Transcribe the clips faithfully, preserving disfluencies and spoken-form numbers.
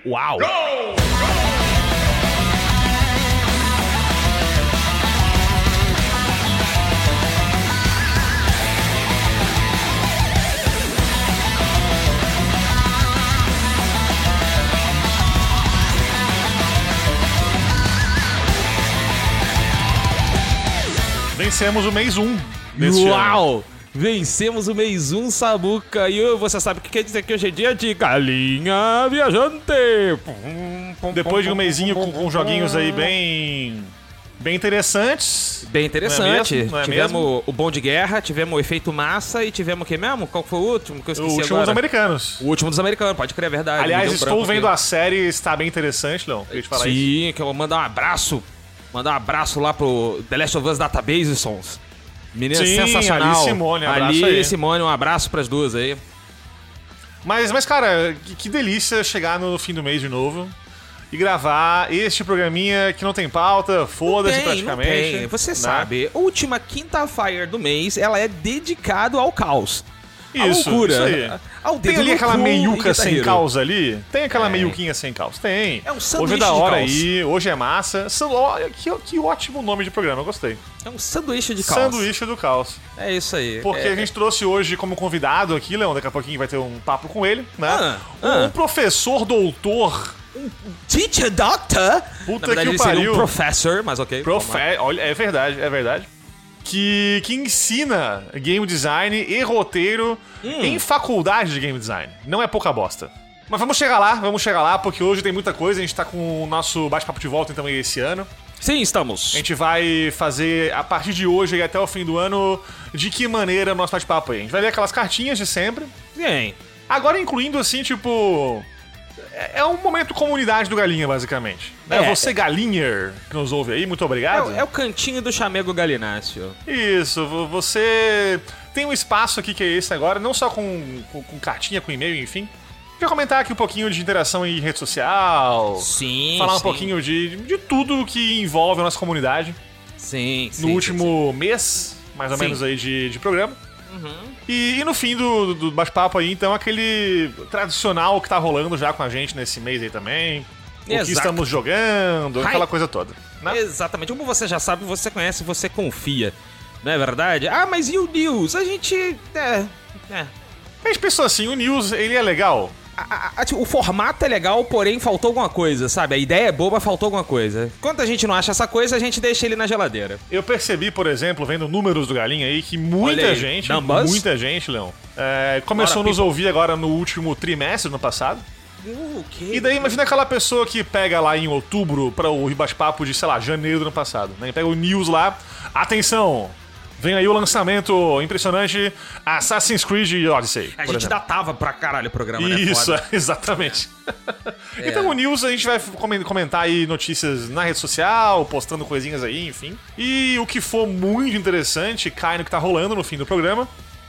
Uau! Go! Vencemos o mês um. Uau! Ano. Vencemos o mês um, Samuca. E você sabe o que quer dizer que hoje é dia de galinha viajante. Depois de um mêsinho com, com joguinhos aí bem... Bem interessantes. Bem interessante. Não é mesmo? Não é tivemos mesmo? o Bom de Guerra, tivemos o Efeito Massa e tivemos o que mesmo? Qual foi o último que eu O esqueci último agora? dos americanos. O último dos americanos, pode crer, é verdade. Aliás, Me deu um estou branco vendo aqui. a série, está bem interessante, Leão. Queria te falar isso. Sim, que eu vou mandar um abraço. Mandar um abraço lá pro The Last of Us Database Sons. Menina Sim, sensacional. Ali e Simone, um abraço Ali aí. e Simone, um abraço pras duas aí. Mas, mas cara, que, que delícia chegar no fim do mês de novo e gravar este programinha que não tem pauta, foda-se Não tem, praticamente. não tem. Você né? sabe, a última quinta-feira do mês, ela é dedicado ao caos. A Isso, loucura. isso aí. Ao Tem dedo ali no aquela cu meiuca e sem guitarreiro. caos ali? Tem aquela É. meiuquinha sem caos? Tem. É um Hoje é sanduíche da de hora caos. aí, hoje é massa. San- ó, Que, que ótimo nome de programa, eu gostei. É um sanduíche de caos. Sanduíche do caos. É isso aí. Porque é, a gente trouxe hoje como convidado aqui, Leão, daqui a pouquinho vai ter um papo com ele, né? Ah, um, ah. um professor doutor, Teacher Doctor. Puta Na verdade, que ele seria pariu. um professor, mas ok. vamos lá. profe... Olha, é verdade, é verdade. Que, que ensina game design e roteiro Hum. em faculdade de game design. Não é pouca bosta. Mas vamos chegar lá, vamos chegar lá, porque hoje tem muita coisa. A gente tá com o nosso bate-papo de volta então esse ano. Sim, estamos. A gente vai fazer, a partir de hoje e até o fim do ano, de que maneira o nosso bate-papo aí. A gente vai ler aquelas cartinhas de sempre. Bem, Agora incluindo, assim, tipo... É é um momento comunidade do Galinha, basicamente. Né? É. Você, galinher, que nos ouve aí, muito é, obrigado. o- é o cantinho do chamego galináceo. Isso, vo- você tem um espaço aqui que é esse agora, não só com, com, com cartinha, com e-mail, enfim. Queria comentar aqui um pouquinho de interação em rede social. Sim, Falar um sim. pouquinho de, de tudo que envolve a nossa comunidade. Sim, sim. No último mês, mais ou Sim. menos aí, de, de programa. Uhum. E, e no fim do, do bate-papo aí, então, aquele tradicional que tá rolando já com a gente nesse mês aí também. O que Exato. estamos jogando, Hi. aquela coisa toda. Né? Exatamente. Como você já sabe, você conhece, você confia. Não é verdade? Ah, mas e o News? A gente... É... é. A gente pensou assim, o News, ele é legal? A- a- a- tipo, o formato é legal, porém faltou alguma coisa, sabe? A ideia é boa, mas faltou alguma coisa. Enquanto a gente não acha essa coisa, a gente deixa ele na geladeira. Eu percebi, por exemplo, vendo números do Galinha aí, que muita Olha aí, gente, numbers? muita gente, Leão, é, começou Bora, a nos ouvir agora no último trimestre do ano passado. Uh, que... E daí, imagina aquela pessoa que pega lá em outubro para o bate-papo de, sei lá, janeiro do ano passado, né? Pega o News lá, atenção, vem aí o lançamento impressionante Assassin's Creed Odyssey. A por gente exemplo. datava pra caralho o programa, né? Isso, Foda. é, exatamente. É. Então o News a gente vai comen- comentar aí notícias na rede social, postando coisinhas aí, enfim. E o que for muito interessante cai no que tá rolando no fim do programa.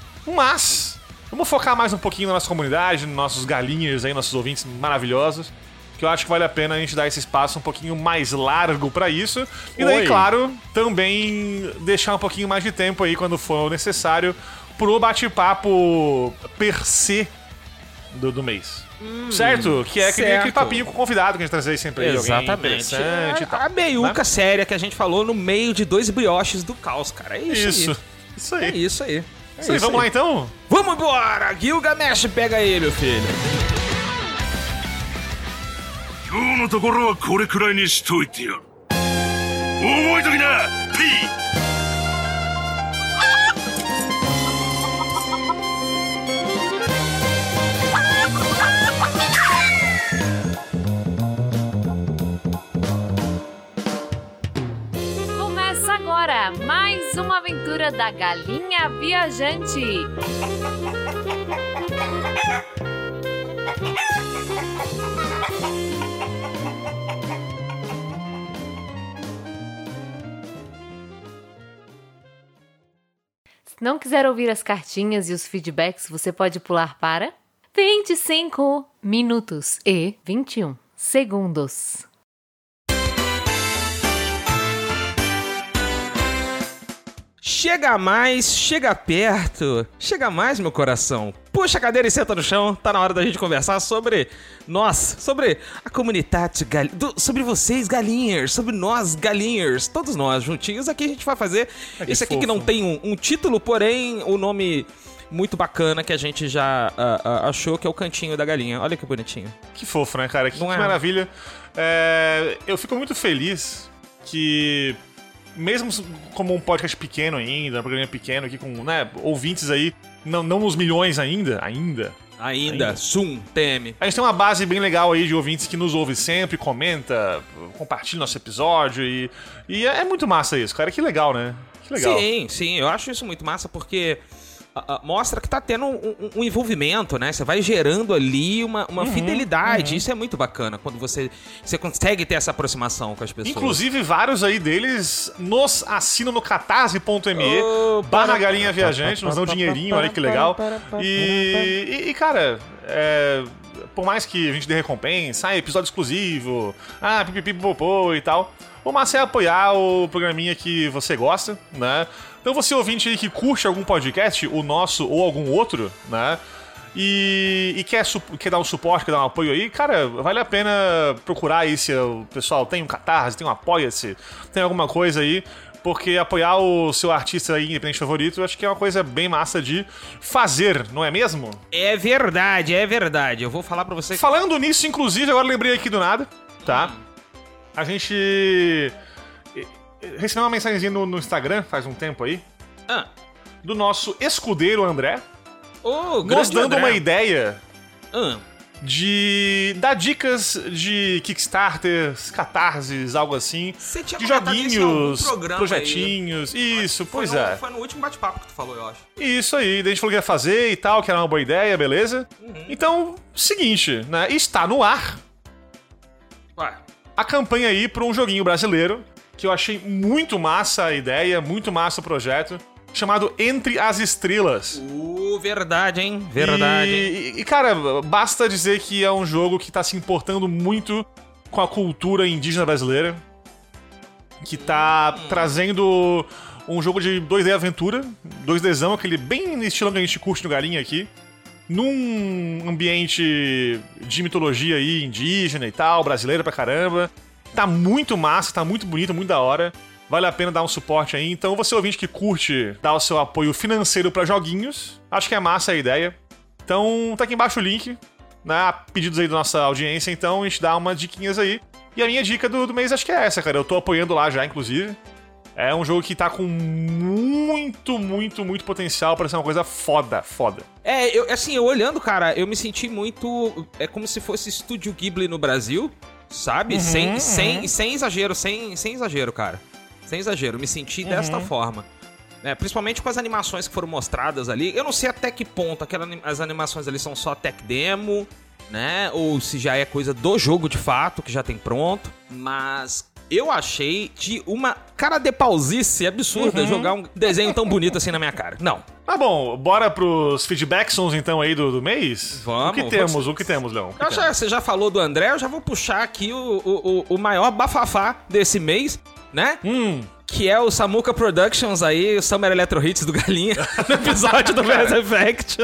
Mas vamos focar mais um pouquinho na nossa comunidade, nos nossos galinhas aí, nossos ouvintes maravilhosos. Que eu acho que vale a pena a gente dar esse espaço um pouquinho mais largo pra isso. E daí, Oi. claro, também deixar um pouquinho mais de tempo aí, quando for necessário, pro bate-papo per se do, do mês. certo? Que é aquele, certo. aquele papinho com o convidado que a gente traz aí sempre aí. alguém Exatamente. interessante e tal. A, a meiuca né? séria que a gente falou no meio de dois brioches do caos, cara. É isso, Isso. aí. Isso É aí. isso aí. É Isso aí. isso Vamos lá então? Vamos embora! Gilgamesh, pega ele, meu filho. 今日のところはこれくらいにしといてやる覚えときな P Começa agora mais uma aventura da Galinha Viajante. Se não quiser ouvir as cartinhas e os feedbacks, você pode pular para vinte e cinco minutos e vinte e um segundos. Chega mais, chega perto, chega mais, meu coração. puxa a cadeira e senta no chão. Tá na hora da gente conversar sobre nós, sobre a comunidade, gal... do... sobre vocês, galinhers, sobre nós, galinhers, todos nós juntinhos. Aqui a gente vai fazer que esse aqui fofo. que não tem um, um título, porém o nome muito bacana que a gente já uh, uh, achou, que é o Cantinho da Galinha. Olha que bonitinho. Que fofo, né, cara? Que, Não que é? maravilha. É, eu fico muito feliz que, mesmo como um podcast pequeno ainda, um programa pequeno aqui com, né, ouvintes aí, não, não nos milhões ainda, ainda, Ainda, Ainda. Sum, T M. a gente tem uma base bem legal aí de ouvintes que nos ouve sempre, comenta, compartilha nosso episódio e, e é muito massa isso, cara. Que legal, né? Que legal. Sim, sim, eu acho isso muito massa porque uh, uh, mostra que tá tendo um, um- um envolvimento, né? Você vai gerando ali uma, uma fidelidade. Isso é muito bacana quando você, você consegue ter essa aproximação com as pessoas. Inclusive, vários aí deles nos assinam no catarse.me Oh, barra para- galinha viajante, nos dão um dinheirinho, olha que legal. E, e, e, cara, é, por mais que a gente dê recompensa, ah, episódio exclusivo, ah, pipipipopô e tal, o massa é apoiar o programinha que você gosta, né? Então você ouvinte aí que curte algum podcast, o nosso ou algum outro, né? E, e quer, su- quer dar um suporte, quer dar um apoio aí, cara, vale a pena procurar aí se o pessoal tem um Catarse, tem um Apoia-se, tem alguma coisa aí, porque apoiar o seu artista aí, independente favorito, eu acho que é uma coisa bem massa de fazer, não é mesmo? É verdade, é verdade. Eu vou falar pra você. Falando nisso, inclusive, agora lembrei aqui do nada, tá? A gente recebeu uma mensagenzinha no, no Instagram, faz um tempo aí, Ah, do nosso escudeiro André, ô, nos grande dando André. uma ideia Ah, de dar dicas de Kickstarters, Catarses, algo assim, Você tinha de comentado isso em algum joguinhos, programa projetinhos, isso, foi pois no, é. Foi no último bate-papo que tu falou, eu acho. Isso aí, daí a gente falou que ia fazer e tal, que era uma boa ideia, beleza? Uhum. Então, seguinte, né, está no ar Ué. a campanha aí para um joguinho brasileiro, que eu achei muito massa a ideia, muito massa o projeto, chamado Entre as Estrelas. Uh, verdade, hein? Verdade, hein? E, e, cara, basta dizer que é um jogo que tá se importando muito com a cultura indígena brasileira, que tá Hum. trazendo um jogo de dois D aventura, dois Dzão, aquele bem estilão que a gente curte no Galinha aqui, num ambiente de mitologia aí, indígena e tal, brasileira pra caramba. Tá muito massa, tá muito bonito, muito da hora. Vale a pena dar um suporte aí. Então, você ouvinte que curte dar o seu apoio financeiro pra joguinhos, acho que é massa a ideia. Então, tá aqui embaixo o link, né? Pedidos aí da nossa audiência, então a gente dá umas diquinhas aí. E a minha dica do, do mês acho que é essa, cara. Eu tô apoiando lá já, inclusive. É um jogo que tá com muito, muito, muito potencial pra ser uma coisa foda, foda. É, eu, assim, eu olhando, cara, eu me senti muito... É como se fosse Estúdio Ghibli no Brasil, sabe? sem, sem, sem exagero, sem, sem exagero, cara. Sem exagero, me senti desta forma. É, principalmente com as animações que foram mostradas ali. Eu não sei até que ponto aquelas as animações ali são só tech demo, né? Ou se já é coisa do jogo de fato, que já tem pronto. Mas eu achei de uma cara de pausice absurda jogar um desenho tão bonito assim na minha cara. Não. Tá bom, bora pros feedbacksons então aí do, do mês? Vamos, O que vamos. temos, o que temos, Leão? O que Eu temos? já, você já falou do André, eu já vou puxar aqui o, o, o- o maior bafafá desse mês, né? Hum, Que é o Samuka Productions aí, o Summer Electro Hits do Galinha, no episódio do Mass Effect.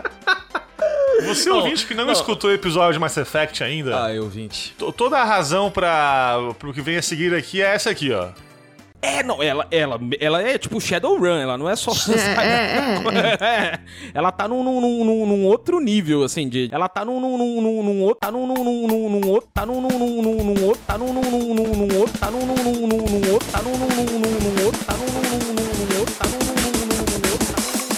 você ouvinte que não, escutou o episódio de Mass Effect ainda, Ai, ouvinte. to- toda a razão pra, pro que vem a seguir aqui é essa aqui, ó. É, não, ela, ela, ela é tipo Shadowrun, ela não é só... É, ela tá num, num, num, num- num outro nível, assim, de... Ela tá num, num, num, num, num outro... Tá num, num, num, num, num outro... Tá num, num, num, num, num outro... Tá num, num, num, num, num outro... Tá num, num, num, num, num outro... Tá num, num, num, num, num outro... Tá num, num, num, num, num outro... Tá num, num, num, num, num outro...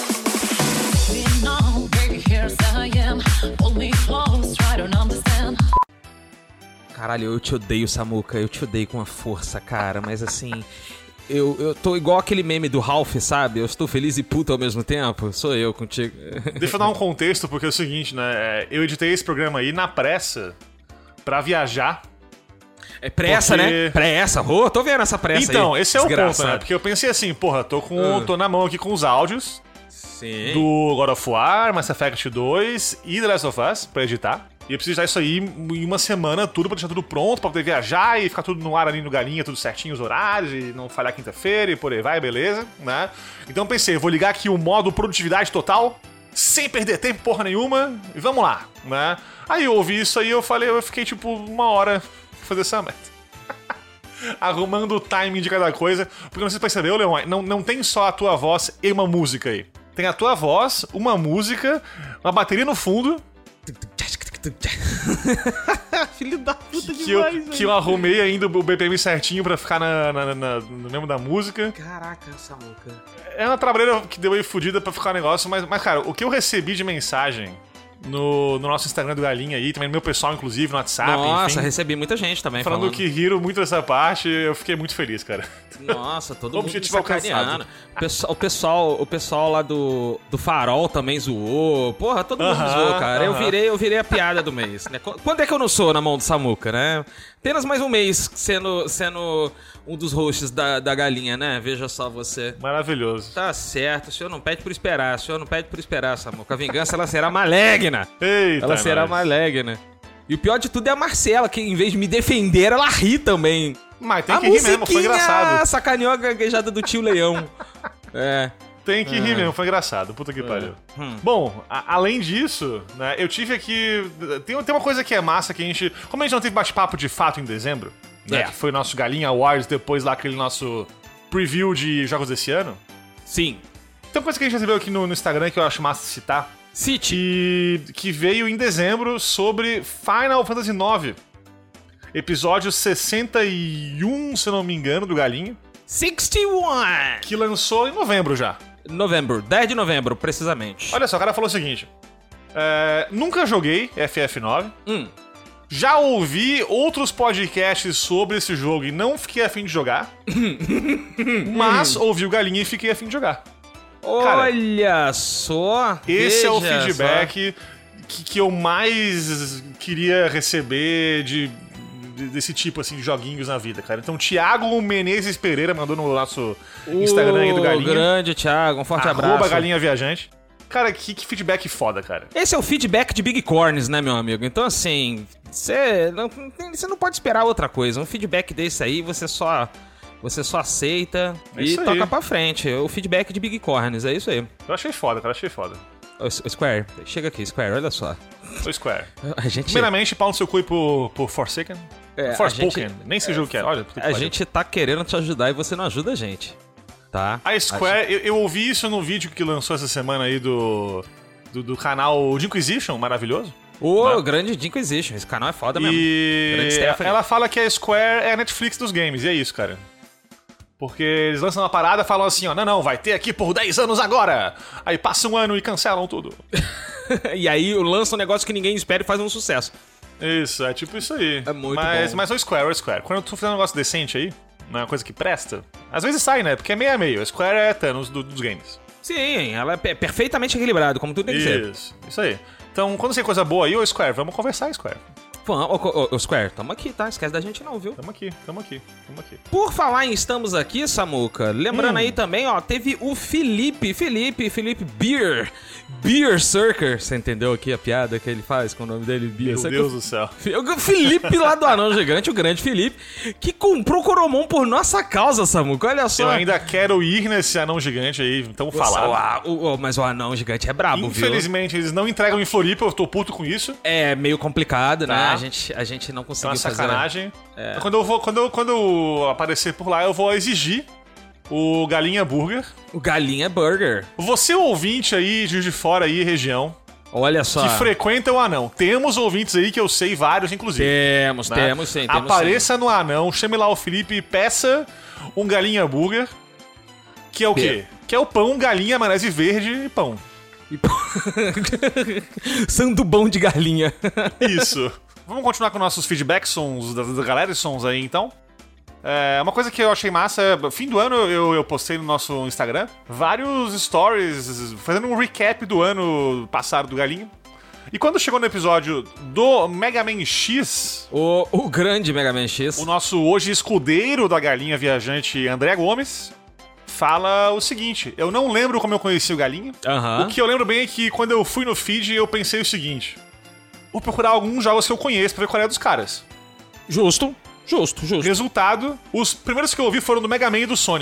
Lean on, baby, here's I am. Hold me close, try to understand. Caralho, eu te odeio, Samuka, eu te odeio com uma força, cara, mas assim... Eu, eu tô igual aquele meme do Ralph, sabe? Eu estou feliz e puto ao mesmo tempo. Sou eu contigo. Deixa eu dar um contexto, porque é o seguinte, né? é, Eu editei esse programa aí na pressa pra viajar. É pressa, Porque- né? Pressa. Ô, tô vendo essa pressa Então, aí. esse é o ponto, né? Desgraçado. Porque eu pensei assim, porra, tô, com, Ah. tô na mão aqui com os áudios Sim. do God of War, Mass Effect dois e The Last of Us pra editar. E eu preciso editar isso aí em uma semana, tudo pra deixar tudo pronto, pra poder viajar e ficar tudo no ar ali no Galinha, tudo certinho, os horários, e não falhar quinta-feira e por aí vai, beleza, né? Então eu pensei, vou ligar aqui o modo produtividade total, sem perder tempo porra nenhuma, e vamos lá, né? Aí eu ouvi isso aí, eu falei, eu fiquei tipo uma hora pra fazer essa meta. Arrumando o timing de cada coisa, porque não sei se percebeu, Leon, não, não tem só a tua voz e uma música aí. Tem a tua voz, uma música, uma bateria no fundo... Filho da puta que, demais, eu, velho. que eu arrumei ainda o B P M certinho pra ficar na, na, na, no mesmo da música. Caraca, Samuca. É uma trabalheira que deu aí fodida pra ficar o negócio, mas, mas, cara, o que eu recebi de mensagem no, no nosso Instagram do Galinha aí, também no meu pessoal, inclusive, no WhatsApp, Nossa, enfim, recebi muita gente também falando, falando. que riram muito dessa parte, eu fiquei muito feliz, cara. Nossa, todo O mundo objetivo me sacaneando. alcançado. O pessoal, o pessoal, o pessoal lá do, do Farol também zoou. Porra, todo mundo Aham, zoou, cara. Eu aham. virei, eu virei a piada do mês, né? Qu- Quando é que eu não sou na mão do Samuca, né? Apenas mais um mês sendo, sendo um dos hosts da, da Galinha, né? Veja só você. Maravilhoso. Tá certo, o senhor não pede por esperar, o senhor não pede por esperar, Samuca. A vingança, ela será maligna. Eita, Ela será nós. maligna. E o pior de tudo é a Marcela, que em vez de me defender, ela ri também. Mas tem a que rir mesmo, foi engraçado. sacaneou a gaguejada do tio Leão. É. Tem que rir mesmo, foi engraçado. Puta que pariu. Bom, a- além disso, né, eu tive aqui... Tem, tem uma coisa que é massa que a gente... Como a gente não teve bate-papo de fato em dezembro, né, É. que foi o nosso Galinha Awards, depois lá aquele nosso preview de jogos desse ano, Sim. tem uma coisa que a gente recebeu aqui no, no Instagram que eu acho massa citar, City. que, que veio em dezembro sobre Final Fantasy nove. Episódio sessenta e um, se eu não me engano, do Galinha, sessenta e um. que lançou em novembro já. Novembro. dez de novembro, precisamente. Olha só, o cara falou o seguinte: é, nunca joguei F F nove, Hum. já ouvi outros podcasts sobre esse jogo e não fiquei a fim de jogar, mas ouvi o Galinha e fiquei a fim de jogar. Olha só. Esse é o veja feedback que, que eu mais queria receber de, de- desse tipo assim de joguinhos na vida, cara. Então, Thiago Menezes Pereira mandou no nosso só. Instagram aí do Ô, Galinha. grande, Thiago. Um forte Arroba abraço. Galinha Viajante. Cara, que, que feedback foda, cara. Esse é o feedback de Big Corns, né, meu amigo? Então, assim, você não, você não pode esperar outra coisa. Um feedback desse aí, você só, você só aceita É e isso aí. toca pra frente. O feedback de Big Corns, é isso aí. Eu achei foda, cara, achei foda. Ô, S- Square, chega aqui, Square, olha só. Sou Square. A gente, Primeiramente, pau no seu cu e por, por Forsaken. É, Forspoken. a gente- Nem sei o jogo que é. Olha, puta que a pariu. gente tá querendo te ajudar e você não ajuda a gente, tá? A Square, eu, eu ouvi isso no vídeo que lançou essa semana aí do, do, do canal de Inquisition, maravilhoso. Ô, Não. grande de Inquisition, esse canal é foda mesmo. Grande E Stephanie. ela fala que a Square é a Netflix dos games, e é isso, cara. Porque eles lançam uma parada e falam assim, ó, não, não, vai ter aqui por dez anos agora. Aí passa um ano e cancelam tudo. E aí lança um negócio que ninguém espera e faz um sucesso. Isso, é tipo isso aí. É muito mas, bom. Mas o Square, o Square. Quando tu fizer um negócio decente aí, uma coisa que presta, às vezes sai, né? Porque é meio a meio. A Square é Thanos do- dos games. Sim, ela é pe- perfeitamente equilibrada, como tudo tem que ser. Isso, isso aí. Então, quando você tem coisa boa aí, ô Square, vamos conversar, Square. Vamos, ô, ô, ô, Square, tamo aqui, tá? Esquece da gente não, viu? Tamo aqui, tamo aqui, tamo aqui. Por falar em estamos aqui, Samuca, lembrando Hum. aí também, ó, teve o Felipe, Felipe, Felipe Beer, Beer Circer, você entendeu aqui a piada que ele faz com o nome dele? Beer Meu Circer? Deus do céu. O Felipe lá do Anão Gigante, o grande Felipe, que comprou o Coromon por nossa causa, Samuca, olha só. Eu ainda quero ir nesse anão gigante aí, então Nossa, falar. o- o- o- mas o Anão Gigante é brabo, viu? Infelizmente, eles não entregam em Floripa, eu tô puto com isso. É meio complicado, né? Tá. A gente, a gente não É conseguiu uma fazer. sacanagem. Então, Quando eu vou, quando eu, quando eu aparecer por lá, eu vou exigir o Galinha Burger. O Galinha Burger. Você ouvinte aí, de Juiz de Fora aí, região, Olha só. que frequenta o Anão. Temos ouvintes aí que eu sei, vários inclusive. Temos, né? temos sim. Temos Apareça no Anão, chame lá o Felipe e peça um Galinha Burger. Que é o quê? Que é o pão, galinha, maionese verde e pão. sim. Sandubão de galinha. Isso. Vamos continuar com nossos feedbacks, sons da, da galera, sons aí então. É, uma coisa que eu achei massa, fim do ano eu, eu postei no nosso Instagram vários stories fazendo um recap do ano passado do Galinho. E quando chegou no episódio do Mega Man X, O, o grande Mega Man X. o nosso hoje escudeiro da Galinha Viajante, André Gomes, fala o seguinte: eu não lembro como eu conheci o Galinha. Aham. O que eu lembro bem é que quando eu fui no feed eu pensei o seguinte: vou procurar alguns jogos que eu conheço pra ver qual é dos caras. Justo, justo, justo. Resultado, os primeiros que eu ouvi foram do Mega Man e do Sonic.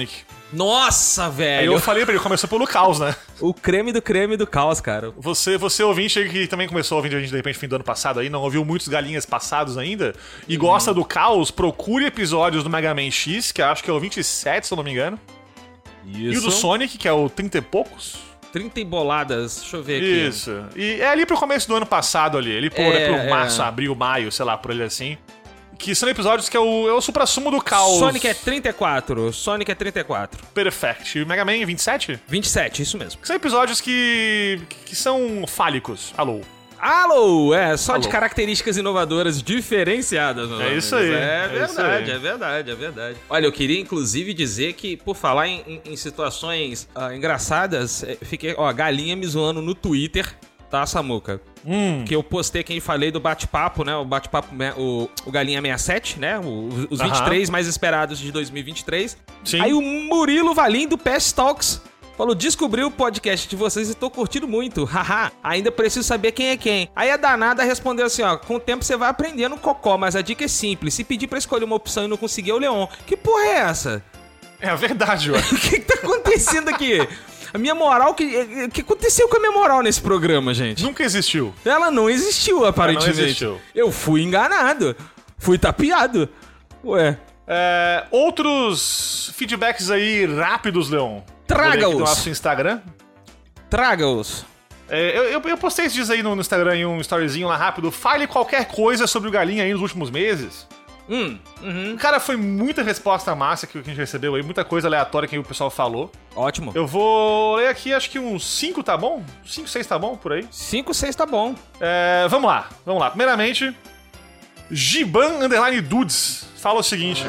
Nossa, Aí velho. eu falei pra ele, começou pelo caos, né? O creme do creme do caos, cara. Você, você ouvinte aí que também começou a ouvir a gente de repente fim do ano passado aí, não ouviu muitos galinhas passados ainda, e Uhum. gosta do caos, procure episódios do Mega Man X, que eu acho que é o vinte e sete, se eu não me engano. Isso. E o do Sonic, que é o trinta e poucos. trinta e boladas. Deixa eu ver aqui. Isso. E é ali pro começo do ano passado ali. Ali por, É, é, pro é. março, abril, maio, sei lá, por ali assim. Que são episódios que é o, é o supra-sumo do caos. Sonic é trinta e quatro. Sonic é trinta e quatro. Perfect. E o Mega Man é vinte e sete? vinte e sete, isso mesmo. São episódios que, que são fálicos. Alô. Alô, é, só Alô. de características inovadoras diferenciadas. meus É amigos. isso aí, É é isso verdade, aí. é verdade, é verdade. Olha, eu queria inclusive dizer que, por falar em, em- em situações ah, engraçadas, eh, fiquei, ó, galinha me zoando no Twitter, tá, Samuca? Hum. Que eu postei que a gente falei do bate-papo, né? O bate-papo, né, o, o Galinha sessenta e sete, né? O- os vinte e três mais esperados de dois mil e vinte e três. Sim. Aí o Murilo Valim do P S Talks falou: descobri o podcast de vocês e tô curtindo muito. Haha, ainda preciso saber quem é quem. Aí a danada respondeu assim, ó: com o tempo você vai aprendendo cocó, mas a dica é simples. Se pedir pra escolher uma opção e não conseguir, é o Leon. Que porra é essa? É a verdade, ué. O que que tá acontecendo aqui? A minha moral, que, o que aconteceu com a minha moral nesse programa, gente? Nunca existiu. Ela não existiu, aparentemente. existiu. Eu fui enganado. Fui tapeado. Ué. É, outros feedbacks aí rápidos, Leon. Traga-os. Vou ler aqui do nosso Instagram. Traga-os. É, eu, eu, eu postei esses dias aí no, no Instagram em um storyzinho lá rápido. Fale qualquer coisa sobre o Galinha aí nos últimos meses. Hum, uhum. Cara, foi muita resposta massa que a gente recebeu aí, muita coisa aleatória que o pessoal falou. Ótimo. Eu vou ler aqui, acho que uns cinco tá bom? cinco, seis tá bom por aí? cinco, seis tá bom. É, vamos lá, vamos lá. Primeiramente, Giban Underline Dudes fala o seguinte.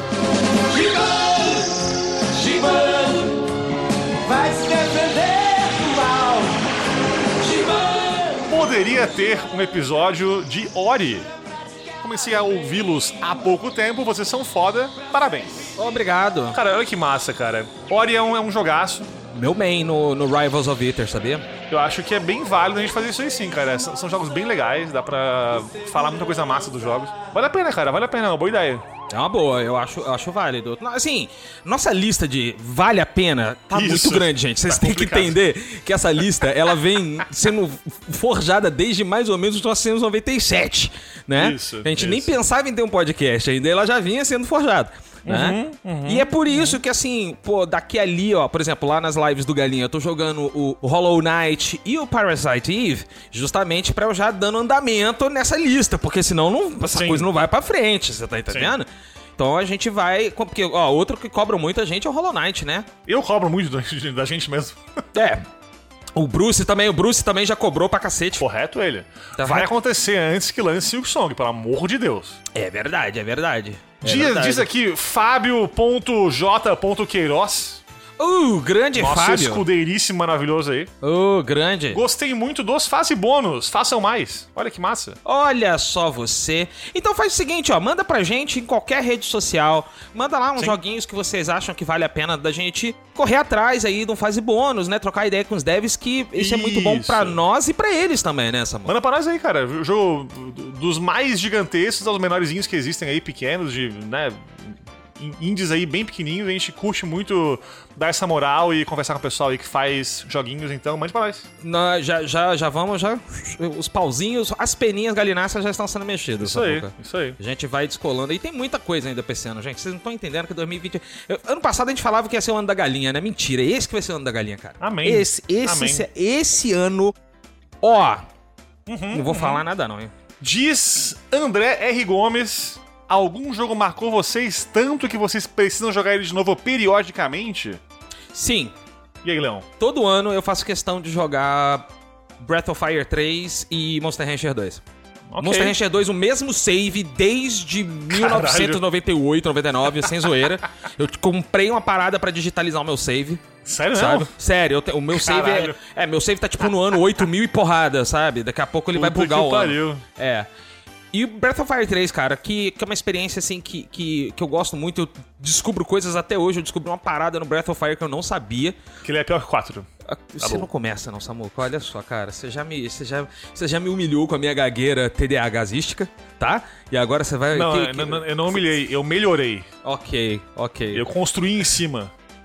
Poderia ter um episódio de Ori. Comecei a ouvi-los há pouco tempo, vocês são foda, parabéns. Obrigado. Cara, olha que massa, cara. Ori é um, é um jogaço. Meu main no, no Rivals of Ether, sabia? Eu acho que é bem válido a gente fazer isso aí sim, cara. São, são jogos bem legais, dá pra falar muita coisa massa dos jogos. Vale a pena, cara, vale a pena, é uma boa ideia. É uma boa, eu acho, eu acho válido. Não, assim, nossa lista de vale a pena tá Isso. muito grande, gente. Vocês Tá têm que complicado. entender que essa lista, ela vem sendo forjada desde mais ou menos mil novecentos e noventa e sete, né? Isso, A gente nem isso. pensava em ter um podcast ainda, ela já vinha sendo forjada. Né? E é por isso que, assim, pô, daqui ali, ó, por exemplo, lá nas lives do Galinha, eu tô jogando o, o Hollow Knight e o Parasite Eve, justamente pra eu já dando andamento nessa lista, porque senão não, essa Sim. coisa não vai pra frente, você tá entendendo? Então a gente vai. Porque, ó, outro que cobra muito a gente é o Hollow Knight, né? Eu cobro muito da, da gente mesmo. É. O Bruce também, o Bruce também já cobrou pra cacete. Correto ele. Tá Vai vendo? acontecer antes que lance Silk Song, pelo amor de Deus. É verdade, é verdade. É Diz, verdade. diz aqui, Fábio.j.queiroz. Uh, grande Nosso Fábio. escudeiríssimo maravilhoso aí. Uh, grande. Gostei muito dos fase bônus. Façam mais. Olha que massa. Olha só você. Então faz o seguinte, ó, manda pra gente em qualquer rede social, manda lá uns Sim. joguinhos que vocês acham que vale a pena da gente correr atrás aí de um fase bônus, né, trocar ideia com os devs, que isso, é muito bom pra Isso. nós e pra eles também, né, Samuel? Manda pra nós aí, cara. O jogo dos mais gigantescos aos menorzinhos que existem aí, pequenos, de, né, indies aí bem pequenininhos. A gente curte muito dar essa moral e conversar com o pessoal aí que faz joguinhos, então mande pra nós. Nós já, já, já vamos, já. Os pauzinhos, as peninhas galináceas já estão sendo mexidas. Isso aí, Samuca. isso aí. A gente vai descolando. E tem muita coisa ainda pra esse ano, gente. Vocês não estão entendendo que dois mil e vinte... Eu- ano passado a gente falava que ia ser o ano da galinha, né? Mentira. Esse que vai ser o ano da galinha, cara. Amém. Esse, esse, Amém. esse, esse ano... Ó... Uhum, não vou falar nada não, hein? Diz André R. Gomes: algum jogo marcou vocês tanto que vocês precisam jogar ele de novo periodicamente? Sim. E aí, Leão? Todo ano eu faço questão de jogar Breath of Fire três e Monster Rancher dois. Ok. Monster Rancher dois, o mesmo save desde mil novecentos e noventa e oito, noventa e nove, sem zoeira. Eu comprei uma parada pra digitalizar o meu save. Sério, Sabe? não? Sério, eu te- o meu save Caralho. é, é. Meu save tá tipo no ano oito mil e porrada, sabe? Daqui a pouco ele vai Puta bugar que o pariu. ano. É. E o Breath of Fire três, cara, que, que é uma experiência assim que, que, que eu gosto muito. Eu descubro coisas até hoje. Eu descobri uma parada no Breath of Fire que eu não sabia. Que ele é pior que quatro. Ah, Você bom. não começa, não, Samuca. Olha só, cara. Você já me, você já, você já me humilhou com a minha gagueira TDAHzística, tá? E agora você vai. Não, que- eu que- não- eu não humilhei, eu melhorei. Ok, ok. Eu construí em cima.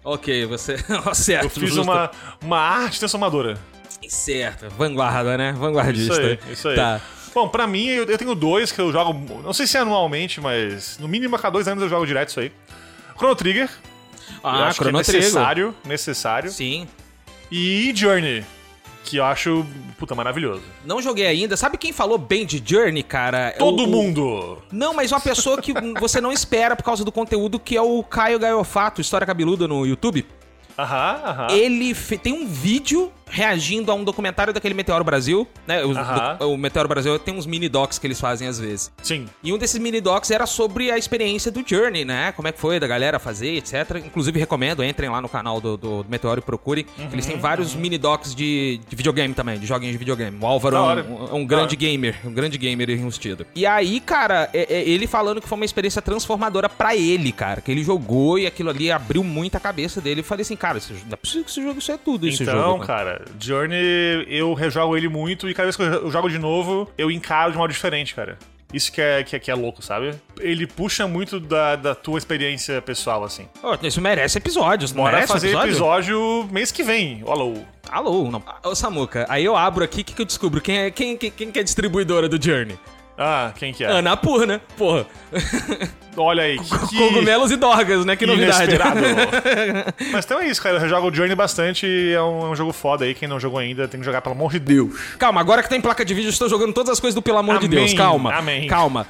Ok, você... certo, Eu fiz justo. uma, uma arte transformadora. Certo, vanguarda, né? Vanguardista. Isso aí, isso aí. Tá. Bom, pra mim, eu, eu tenho dois que eu jogo, não sei se é anualmente, mas no mínimo a cada dois anos eu jogo direto isso aí. Chrono Trigger. eu Ah, acho Chrono que é Trigger. necessário, necessário. Sim. E Journey, que eu acho, puta, maravilhoso. Não joguei ainda. Sabe quem falou bem de Journey, cara? É Todo o- o- mundo! Não, mas uma pessoa que você não espera por causa do conteúdo, que é o Caio Gaiofato, História Cabeluda no YouTube. Aham, aham. Ele fe- tem um vídeo reagindo a um documentário daquele Meteoro Brasil, né? O, Aham. do- o Meteoro Brasil tem uns mini docs que eles fazem às vezes. Sim. E um desses mini docs era sobre a experiência do Journey, né? Como é que foi da galera fazer, etcétera. Inclusive, recomendo, entrem lá no canal do, do Meteoro e procurem. Uhum, Eles têm vários mini docs de, de videogame também, de joguinhos de videogame. O Álvaro Da é hora. um, é um grande gamer, um grande gamer enrustido. E aí, cara, é- é ele falando que foi uma experiência transformadora pra ele, cara. Que ele jogou e aquilo ali abriu muito a cabeça dele. Eu falei assim, cara, esse- não é possível que esse jogo isso é tudo, esse Então, jogo. cara, Journey, eu rejogo ele muito e cada vez que eu jogo de novo, eu encaro de um modo diferente, cara. Isso que é, que é, que é louco, sabe? Ele puxa muito da, da tua experiência pessoal, assim. Ó, isso merece episódios, não Bora merece fazer episódio? episódio mês que vem. Alô. Alô, não. Ô, Samuca, aí eu abro aqui, o que, que eu descubro? Quem é, quem, quem, quem que é a distribuidora do Journey? Ah, quem que é? Anapurna, porra. Olha aí, que, que Cogumelos e dorgas, né? Que novidade. inesperado. Mas então é isso, cara. Eu jogo o Journey bastante e é um, é um jogo foda aí. Quem não jogou ainda tem que jogar, pelo amor de Deus. Calma, agora que tem placa de vídeo, eu estou jogando todas as coisas do pelo amor de Amém, Deus. Calma, amém. calma.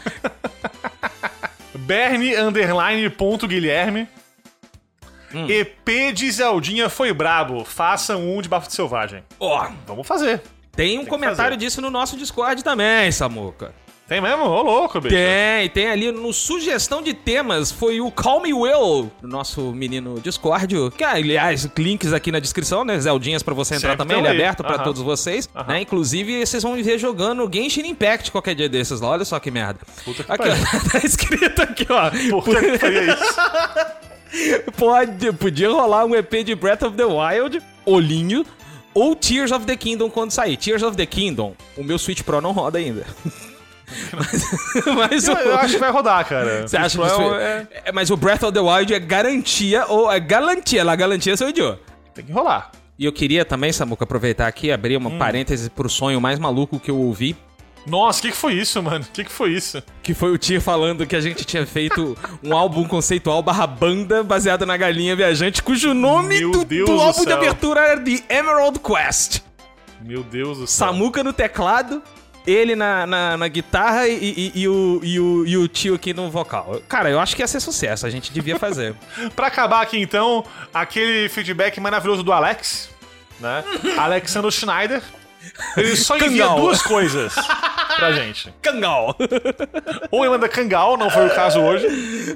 Bernie underline ponto Guilherme. Hum. E P de Zeldinha foi brabo. Façam um de Bafo de Selvagem. Ó, Vamos fazer. tem um que comentário fazer. disso no nosso Discord também, Samuca. Tem mesmo? Ô, louco, bicho. Tem, tem ali no sugestão de temas, foi o Call Me Will, do nosso menino Discord, que aliás, links aqui na descrição, né, Zeldinhas pra você entrar Sempre também, ele tão é aí. aberto pra Aham. todos vocês, Aham. né, inclusive vocês vão me ver jogando Genshin Impact qualquer dia desses lá, olha só que merda. Puta que Aqui, ó, tá escrito aqui, ó. Por que que faria isso? Pode, podia rolar um E P de Breath of the Wild, Olhinho, ou Tears of the Kingdom quando sair. Tears of the Kingdom, o meu Switch Pro não roda ainda. mas mas Eu, o- eu acho que vai rodar, cara. Você acha que Isso isso é, é... é- Mas o Breath of the Wild é garantia, ou é garantia, lá garantia sou eu. Tem que rolar. E eu queria também, Samuca, aproveitar aqui, abrir uma parêntese pro sonho mais maluco que eu ouvi, Nossa, o que, que foi isso, mano? O que, que foi isso? que foi o Tia falando que a gente tinha feito um álbum conceitual barra banda baseado na Galinha Viajante, cujo nome Meu do, Deus do do álbum de céu. abertura era The Emerald Quest. Meu Deus do céu. Samuca no teclado, ele na, na, na guitarra e, e- e o, e, o, e o tio aqui no vocal. Cara, eu acho que ia ser sucesso, a gente devia fazer. Pra acabar aqui, então, aquele feedback maravilhoso do Alex, né? Alexander Schneider. Ele só envia Cangal. duas coisas pra gente. Cangal. Ou ele manda cangal, não foi o caso hoje.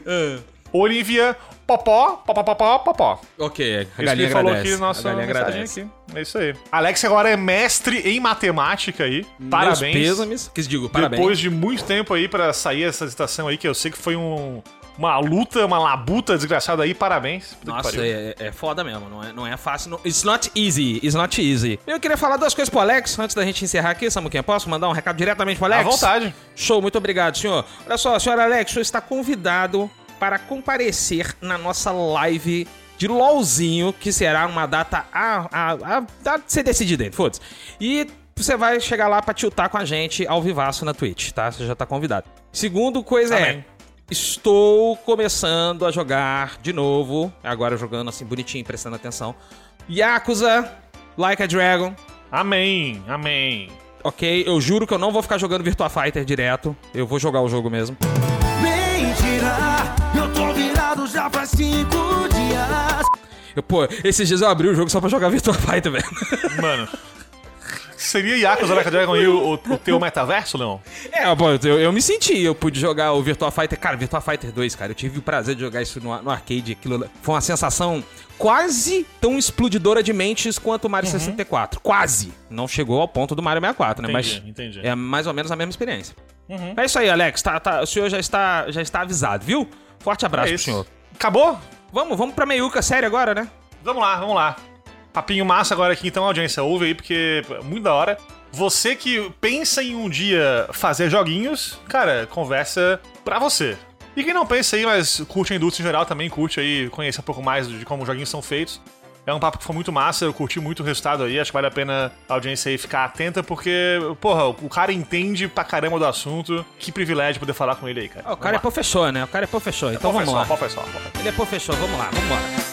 Ou ele envia popó, popó, popó, popó. Ok, a Isso que galinha ele falou agradece. aqui na nossa a galinha mensagem agradece. aqui. É isso aí. Alex agora é mestre em matemática aí. Parabéns. Meus pêsames. Que digo, parabéns. Depois de muito tempo aí pra sair essa citação aí, que eu sei que foi um, uma luta, uma labuta desgraçada aí, parabéns. Puta que Nossa, pariu. é, é foda mesmo, não é, não é fácil. Não, it's not easy, it's not easy. Eu queria falar duas coisas pro Alex, antes da gente encerrar aqui, Samuquinha. Posso mandar um recado diretamente pro Alex? À vontade. Show, muito obrigado, senhor. Olha só, senhor Alex, o senhor está convidado para comparecer na nossa live de LOLzinho, que será uma data a, a, a, a ser decidida aí, foda-se. E você vai chegar lá pra tiltar com a gente ao vivaço na Twitch, tá? Você já tá convidado. Segundo coisa Amém. é... Estou começando a jogar de novo, agora jogando assim bonitinho, prestando atenção, Yakuza Like a Dragon, Amém, amém. ok? Eu juro que eu não vou ficar jogando Virtua Fighter direto, eu vou jogar o jogo mesmo. Mentira, eu tô virado já faz cinco dias. Eu, pô, esses dias eu abri o jogo só pra jogar Virtua Fighter, velho. Mano. Seria Yakuza Like a Dragon aí o, o, o teu metaverso, não? É, pô, eu, eu me senti, eu pude jogar o Virtua Fighter. Cara, Virtua Fighter dois, cara, eu tive o prazer de jogar isso no, no arcade. Aquilo foi uma sensação quase tão explodidora de mentes quanto o Mario sessenta e quatro. Quase. Não chegou ao ponto do Mario sessenta e quatro, né? Entendi, Mas entendi. é mais ou menos a mesma experiência. É isso aí, Alex. Tá, tá, o senhor já está, já está avisado, viu? Forte abraço É pro isso. senhor. Acabou? Vamos, vamos pra meiuca séria agora, né? Vamos lá, vamos lá. Papinho massa agora aqui, então, audiência. Ouve aí, porque é muito da hora. Você que pensa em um dia fazer joguinhos, cara, conversa pra você. E quem não pensa aí, mas curte a indústria em geral, também curte aí, conhecer um pouco mais de como os joguinhos são feitos. É um papo que foi muito massa, eu curti muito o resultado aí, acho que vale a pena a audiência aí ficar atenta, porque, porra, o cara entende pra caramba do assunto. Que privilégio poder falar com ele aí, cara. Oh, o cara é professor, né? O cara é professor, então é vamos lá. Professor, professor. Ele é professor, vamos lá, vamos embora.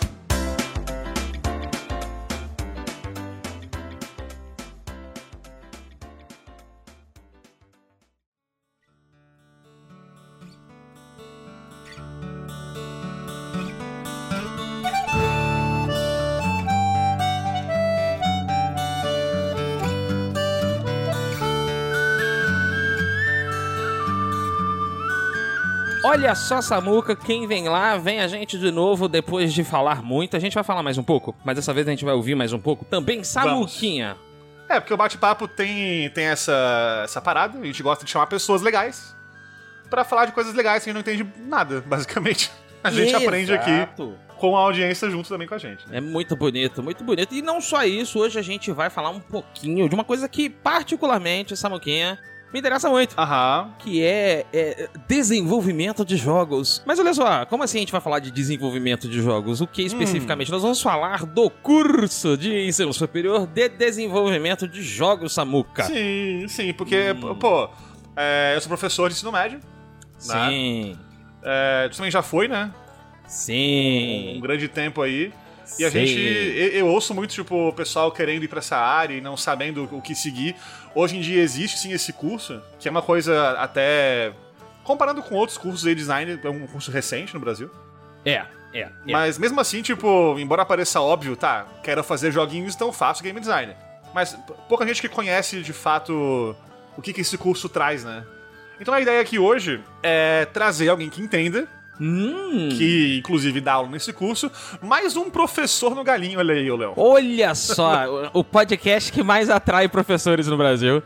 Olha só, Samuca, quem vem lá, vem a gente de novo depois de falar muito. A gente vai falar mais um pouco, mas dessa vez a gente vai ouvir mais um pouco. Também Samuquinha. É, porque o bate-papo tem, tem essa, essa parada, a gente gosta de chamar pessoas legais pra falar de coisas legais que a gente não entende nada, basicamente. A gente Exato. aprende aqui com a audiência junto também com a gente. Né? É muito bonito, muito bonito. E não só isso, hoje a gente vai falar um pouquinho de uma coisa que particularmente, Samuquinha, me interessa muito. Aham. Que é, é desenvolvimento de jogos. Mas olha só, como assim a gente vai falar de desenvolvimento de jogos? O que especificamente? Hum. Nós vamos falar do curso de ensino superior de desenvolvimento de jogos, Samuca. Sim, sim, porque, hum. pô, é, eu sou professor de ensino médio. Sim. Né? É, tu também já foi, né? Sim. Um, um grande tempo aí. Sim. E a gente, eu, eu ouço muito, tipo, o pessoal querendo ir pra essa área e não sabendo o que seguir. Hoje em dia existe, sim, esse curso, que é uma coisa até... Comparando com outros cursos de design, é um curso recente no Brasil. É, é, é. Mas mesmo assim, tipo, embora pareça óbvio, tá, quero fazer joguinhos, então faço game design. Mas pouca gente que conhece, de fato, o que, que esse curso traz, né? Então a ideia aqui hoje é trazer alguém que entenda, Hum. que inclusive dá aula nesse curso, mais um professor no galinho, olha aí, ô Leão. Olha só, o podcast que mais atrai professores no Brasil.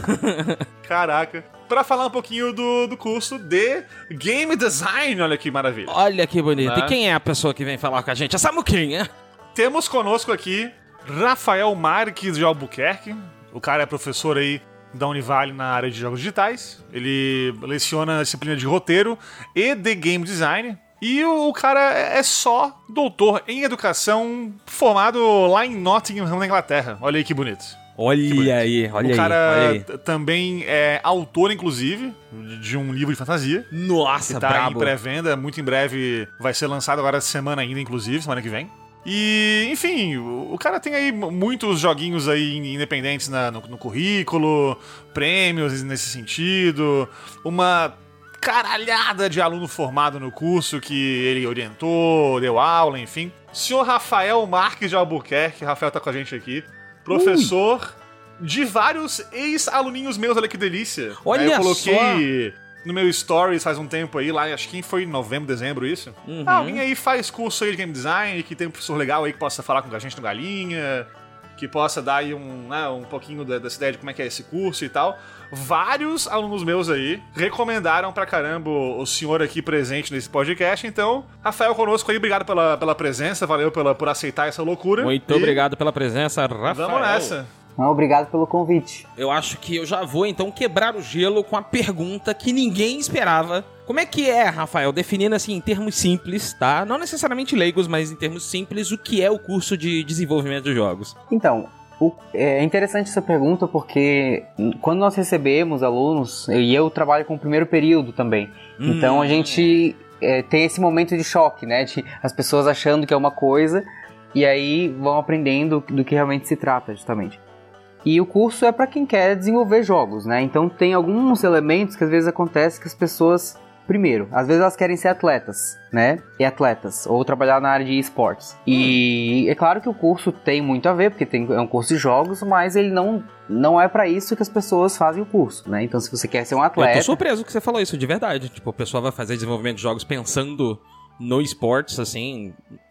Caraca. Pra falar um pouquinho do, do curso de Game Design, olha que maravilha. Olha que bonito. Né? E quem é a pessoa que vem falar com a gente? A Samuquinha. Temos conosco aqui Rafael Marques de Albuquerque. O cara é professor aí da Univale na área de jogos digitais. Ele leciona a disciplina de roteiro e de game design. E o, o cara é só doutor em educação, formado lá em Nottingham, na Inglaterra. Olha aí que bonito. Olha que aí, olha aí. O cara olha aí. também é autor, inclusive, de um livro de fantasia. Nossa, que tá brabo. em pré-venda, muito em breve vai ser lançado agora essa semana ainda, inclusive, semana que vem. E, enfim, o cara tem aí muitos joguinhos aí independentes na, no, no currículo, prêmios nesse sentido, uma caralhada de aluno formado no curso que ele orientou, deu aula, enfim. Senhor Rafael Marques de Albuquerque, Rafael tá com a gente aqui, professor Ui. de vários ex-aluninhos meus, olha que delícia. Olha aí eu coloquei só. No meu stories faz um tempo aí, lá, acho que foi em novembro, dezembro, isso. Uhum. Ah, alguém aí faz curso aí de game design, que tem um professor legal aí que possa falar com a gente no Galinha, que possa dar aí um, né, um pouquinho dessa ideia de como é que é esse curso e tal. Vários alunos meus aí recomendaram pra caramba o senhor aqui presente nesse podcast, então, Rafael conosco aí, obrigado pela, pela presença, valeu pela, por aceitar essa loucura. Muito e obrigado pela presença, Rafael. Vamos nessa. Não, obrigado pelo convite. Eu acho que eu já vou, então, quebrar o gelo com a pergunta que ninguém esperava. Como é que é, Rafael, definindo assim em termos simples, tá? Não necessariamente leigos, mas em termos simples, o que é o curso de desenvolvimento de jogos? Então, o, é interessante essa pergunta porque quando nós recebemos alunos, e eu trabalho com o primeiro período também, hum. então a gente é, tem esse momento de choque, né? De as pessoas achando que é uma coisa e aí vão aprendendo do que realmente se trata, justamente. E o curso é para quem quer desenvolver jogos, né? Então tem alguns elementos que às vezes acontece que as pessoas... Primeiro, às vezes elas querem ser atletas, né? E atletas, ou trabalhar na área de esportes. E é claro que o curso tem muito a ver, porque tem, é um curso de jogos, mas ele não, não é para isso que as pessoas fazem o curso, né? Então se você quer ser um atleta... Eu tô surpreso que você falou isso, de verdade. Tipo, a pessoa vai fazer desenvolvimento de jogos pensando no esportes, assim...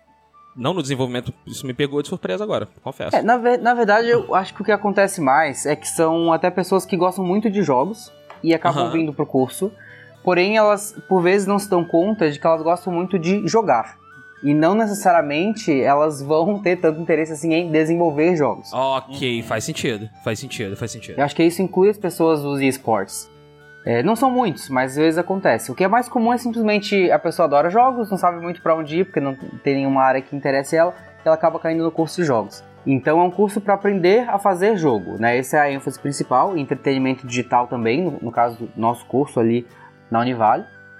Não no desenvolvimento, isso me pegou de surpresa agora, confesso. É, na, ve- na verdade, eu acho que o que acontece mais é que são até pessoas que gostam muito de jogos e acabam uhum. vindo pro curso, porém elas, por vezes, não se dão conta de que elas gostam muito de jogar. E não necessariamente elas vão ter tanto interesse assim em desenvolver jogos. Ok, faz sentido, faz sentido, faz sentido. Eu acho que isso inclui as pessoas dos esportes. É, não são muitos, mas às vezes acontece. O que é mais comum é simplesmente a pessoa adora jogos, não sabe muito pra onde ir, porque não tem nenhuma área que interesse ela, e ela acaba caindo no curso de jogos. Então é um curso para aprender a fazer jogo, né? Essa é a ênfase principal, entretenimento digital também, no, no caso do nosso curso ali na Univale.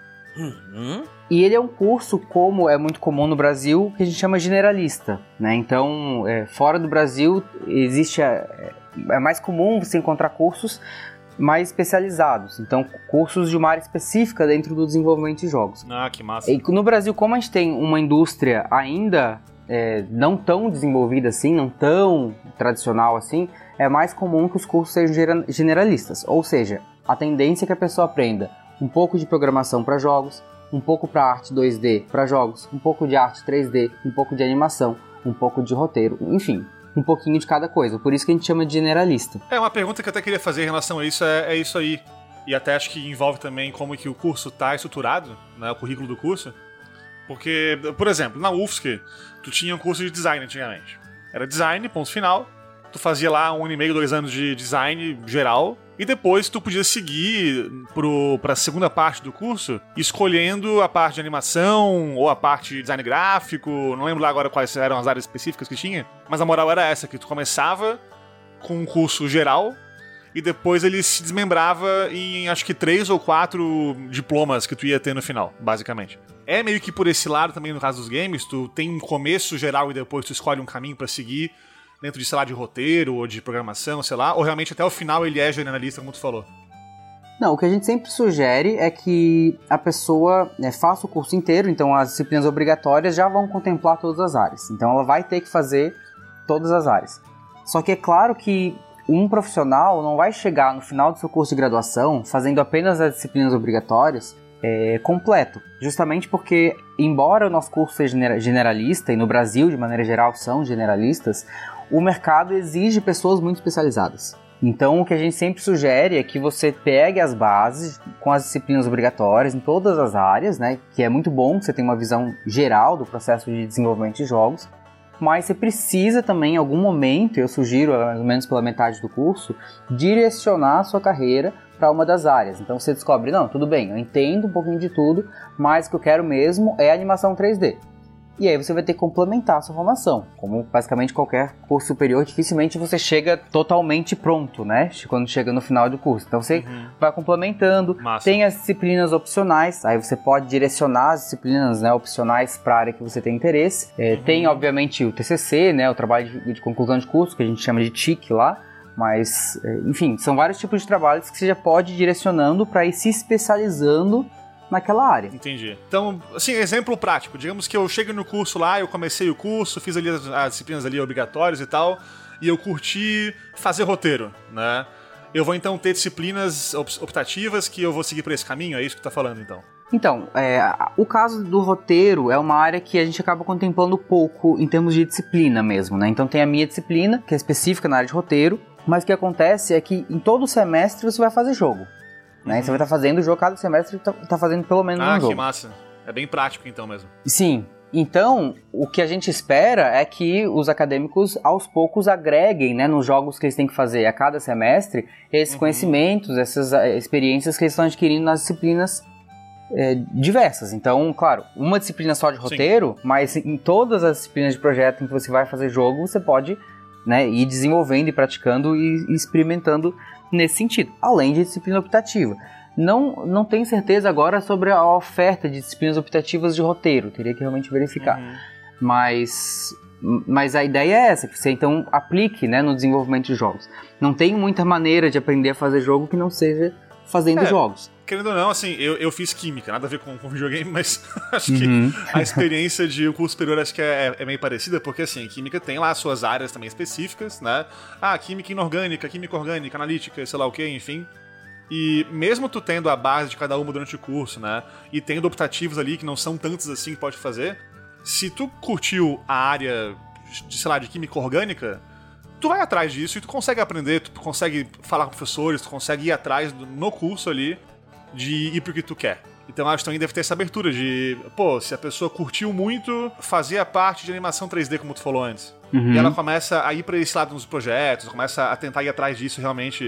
Uhum. E ele é um curso, como é muito comum no Brasil, que a gente chama generalista, né? Então, é, fora do Brasil, existe a, é mais comum você encontrar cursos mais especializados. Então, cursos de uma área específica dentro do desenvolvimento de jogos. Ah, que massa. E no Brasil, como a gente tem uma indústria ainda é, não tão desenvolvida assim, não tão tradicional assim, é mais comum que os cursos sejam generalistas. Ou seja, a tendência é que a pessoa aprenda um pouco de programação para jogos, um pouco para arte dois D para jogos, um pouco de arte três D, um pouco de animação, um pouco de roteiro, enfim, um pouquinho de cada coisa. Por isso que a gente chama de generalista. É, uma pergunta que eu até queria fazer em relação a isso é, é isso aí. E até acho que envolve também como que o curso tá estruturado, né, o currículo do curso. Porque, por exemplo, na U F S C, tu tinha um curso de design antigamente. Era design, ponto final. Tu fazia lá um ano e meio, dois anos de design geral. E depois tu podia seguir pro, pra segunda parte do curso, escolhendo a parte de animação ou a parte de design gráfico. Não lembro lá agora quais eram as áreas específicas que tinha. Mas a moral era essa, que tu começava com um curso geral e depois ele se desmembrava em acho que três ou quatro diplomas que tu ia ter no final, basicamente. É meio que por esse lado também no caso dos games, tu tem um começo geral e depois tu escolhe um caminho pra seguir dentro de, sei lá, de roteiro ou de programação, sei lá, ou realmente até o final ele é generalista, como tu falou? Não, o que a gente sempre sugere é que a pessoa né, faça o curso inteiro, então as disciplinas obrigatórias já vão contemplar todas as áreas. Então ela vai ter que fazer todas as áreas. Só que é claro que um profissional não vai chegar no final do seu curso de graduação fazendo apenas as disciplinas obrigatórias é, completo. Justamente porque, embora o nosso curso seja generalista, e no Brasil, de maneira geral, são generalistas, o mercado exige pessoas muito especializadas. Então, o que a gente sempre sugere é que você pegue as bases com as disciplinas obrigatórias em todas as áreas, né? Que é muito bom que você tenha uma visão geral do processo de desenvolvimento de jogos, mas você precisa também, em algum momento, eu sugiro, mais ou menos pela metade do curso, direcionar a sua carreira para uma das áreas. Então, você descobre, não, tudo bem, eu entendo um pouquinho de tudo, mas o que eu quero mesmo é animação três D. E aí você vai ter que complementar a sua formação. Como basicamente qualquer curso superior, dificilmente você chega totalmente pronto, né? Quando chega no final do curso. Então você uhum. vai complementando. Massa. Tem as disciplinas opcionais, aí você pode direcionar as disciplinas né, opcionais para a área que você tem interesse. É, uhum. Tem, obviamente, o T C C, né? O trabalho de, de conclusão de curso, que a gente chama de T I C lá. Mas, enfim, são vários tipos de trabalhos que você já pode ir direcionando para ir se especializando naquela área. Entendi. Então, assim, exemplo prático. Digamos que eu chego no curso lá, eu comecei o curso, fiz ali as, as disciplinas ali obrigatórias e tal, e eu curti fazer roteiro, né? Eu vou então ter disciplinas optativas que eu vou seguir por esse caminho? É isso que tu tá falando, então? Então, é, o caso do roteiro é uma área que a gente acaba contemplando pouco em termos de disciplina mesmo, né? Então tem a minha disciplina, que é específica na área de roteiro, mas o que acontece é que em todo semestre você vai fazer jogo. Né? Uhum. Você vai estar fazendo o jogo, cada semestre tá, tá fazendo pelo menos ah, um jogo. Ah, que massa. É bem prático então mesmo. Sim. Então, o que a gente espera é que os acadêmicos, aos poucos, agreguem né, nos jogos que eles têm que fazer a cada semestre, esses uhum. conhecimentos, essas experiências que eles estão adquirindo nas disciplinas é, diversas. Então, claro, uma disciplina só de roteiro, sim, mas em todas as disciplinas de projeto em que você vai fazer jogo, você pode né, ir desenvolvendo e praticando e, e experimentando nesse sentido, além de disciplina optativa. Não, não tenho certeza agora sobre a oferta de disciplinas optativas de roteiro, teria que realmente verificar. Uhum. Mas, mas a ideia é essa, que você então aplique né, no desenvolvimento de jogos. Não tem muita maneira de aprender a fazer jogo que não seja fazendo é, jogos. Querendo ou não, assim, eu, eu fiz química, nada a ver com, com videogame, mas acho uhum. que a experiência de um curso superior acho que é, é meio parecida, porque assim, química tem lá as suas áreas também específicas, né? Ah, química inorgânica, química orgânica, analítica, sei lá o que, enfim. E mesmo tu tendo a base de cada uma durante o curso, né? E tendo optativos ali que não são tantos assim que pode fazer, se tu curtiu a área de, sei lá, de química orgânica, tu vai atrás disso e tu consegue aprender, tu consegue falar com professores, tu consegue ir atrás do, no curso ali de ir pro que tu quer. Então acho que também deve ter essa abertura de, pô, se a pessoa curtiu muito fazer a parte de animação três D, como tu falou antes, uhum. e ela começa a ir pra esse lado nos projetos, começa a tentar ir atrás disso realmente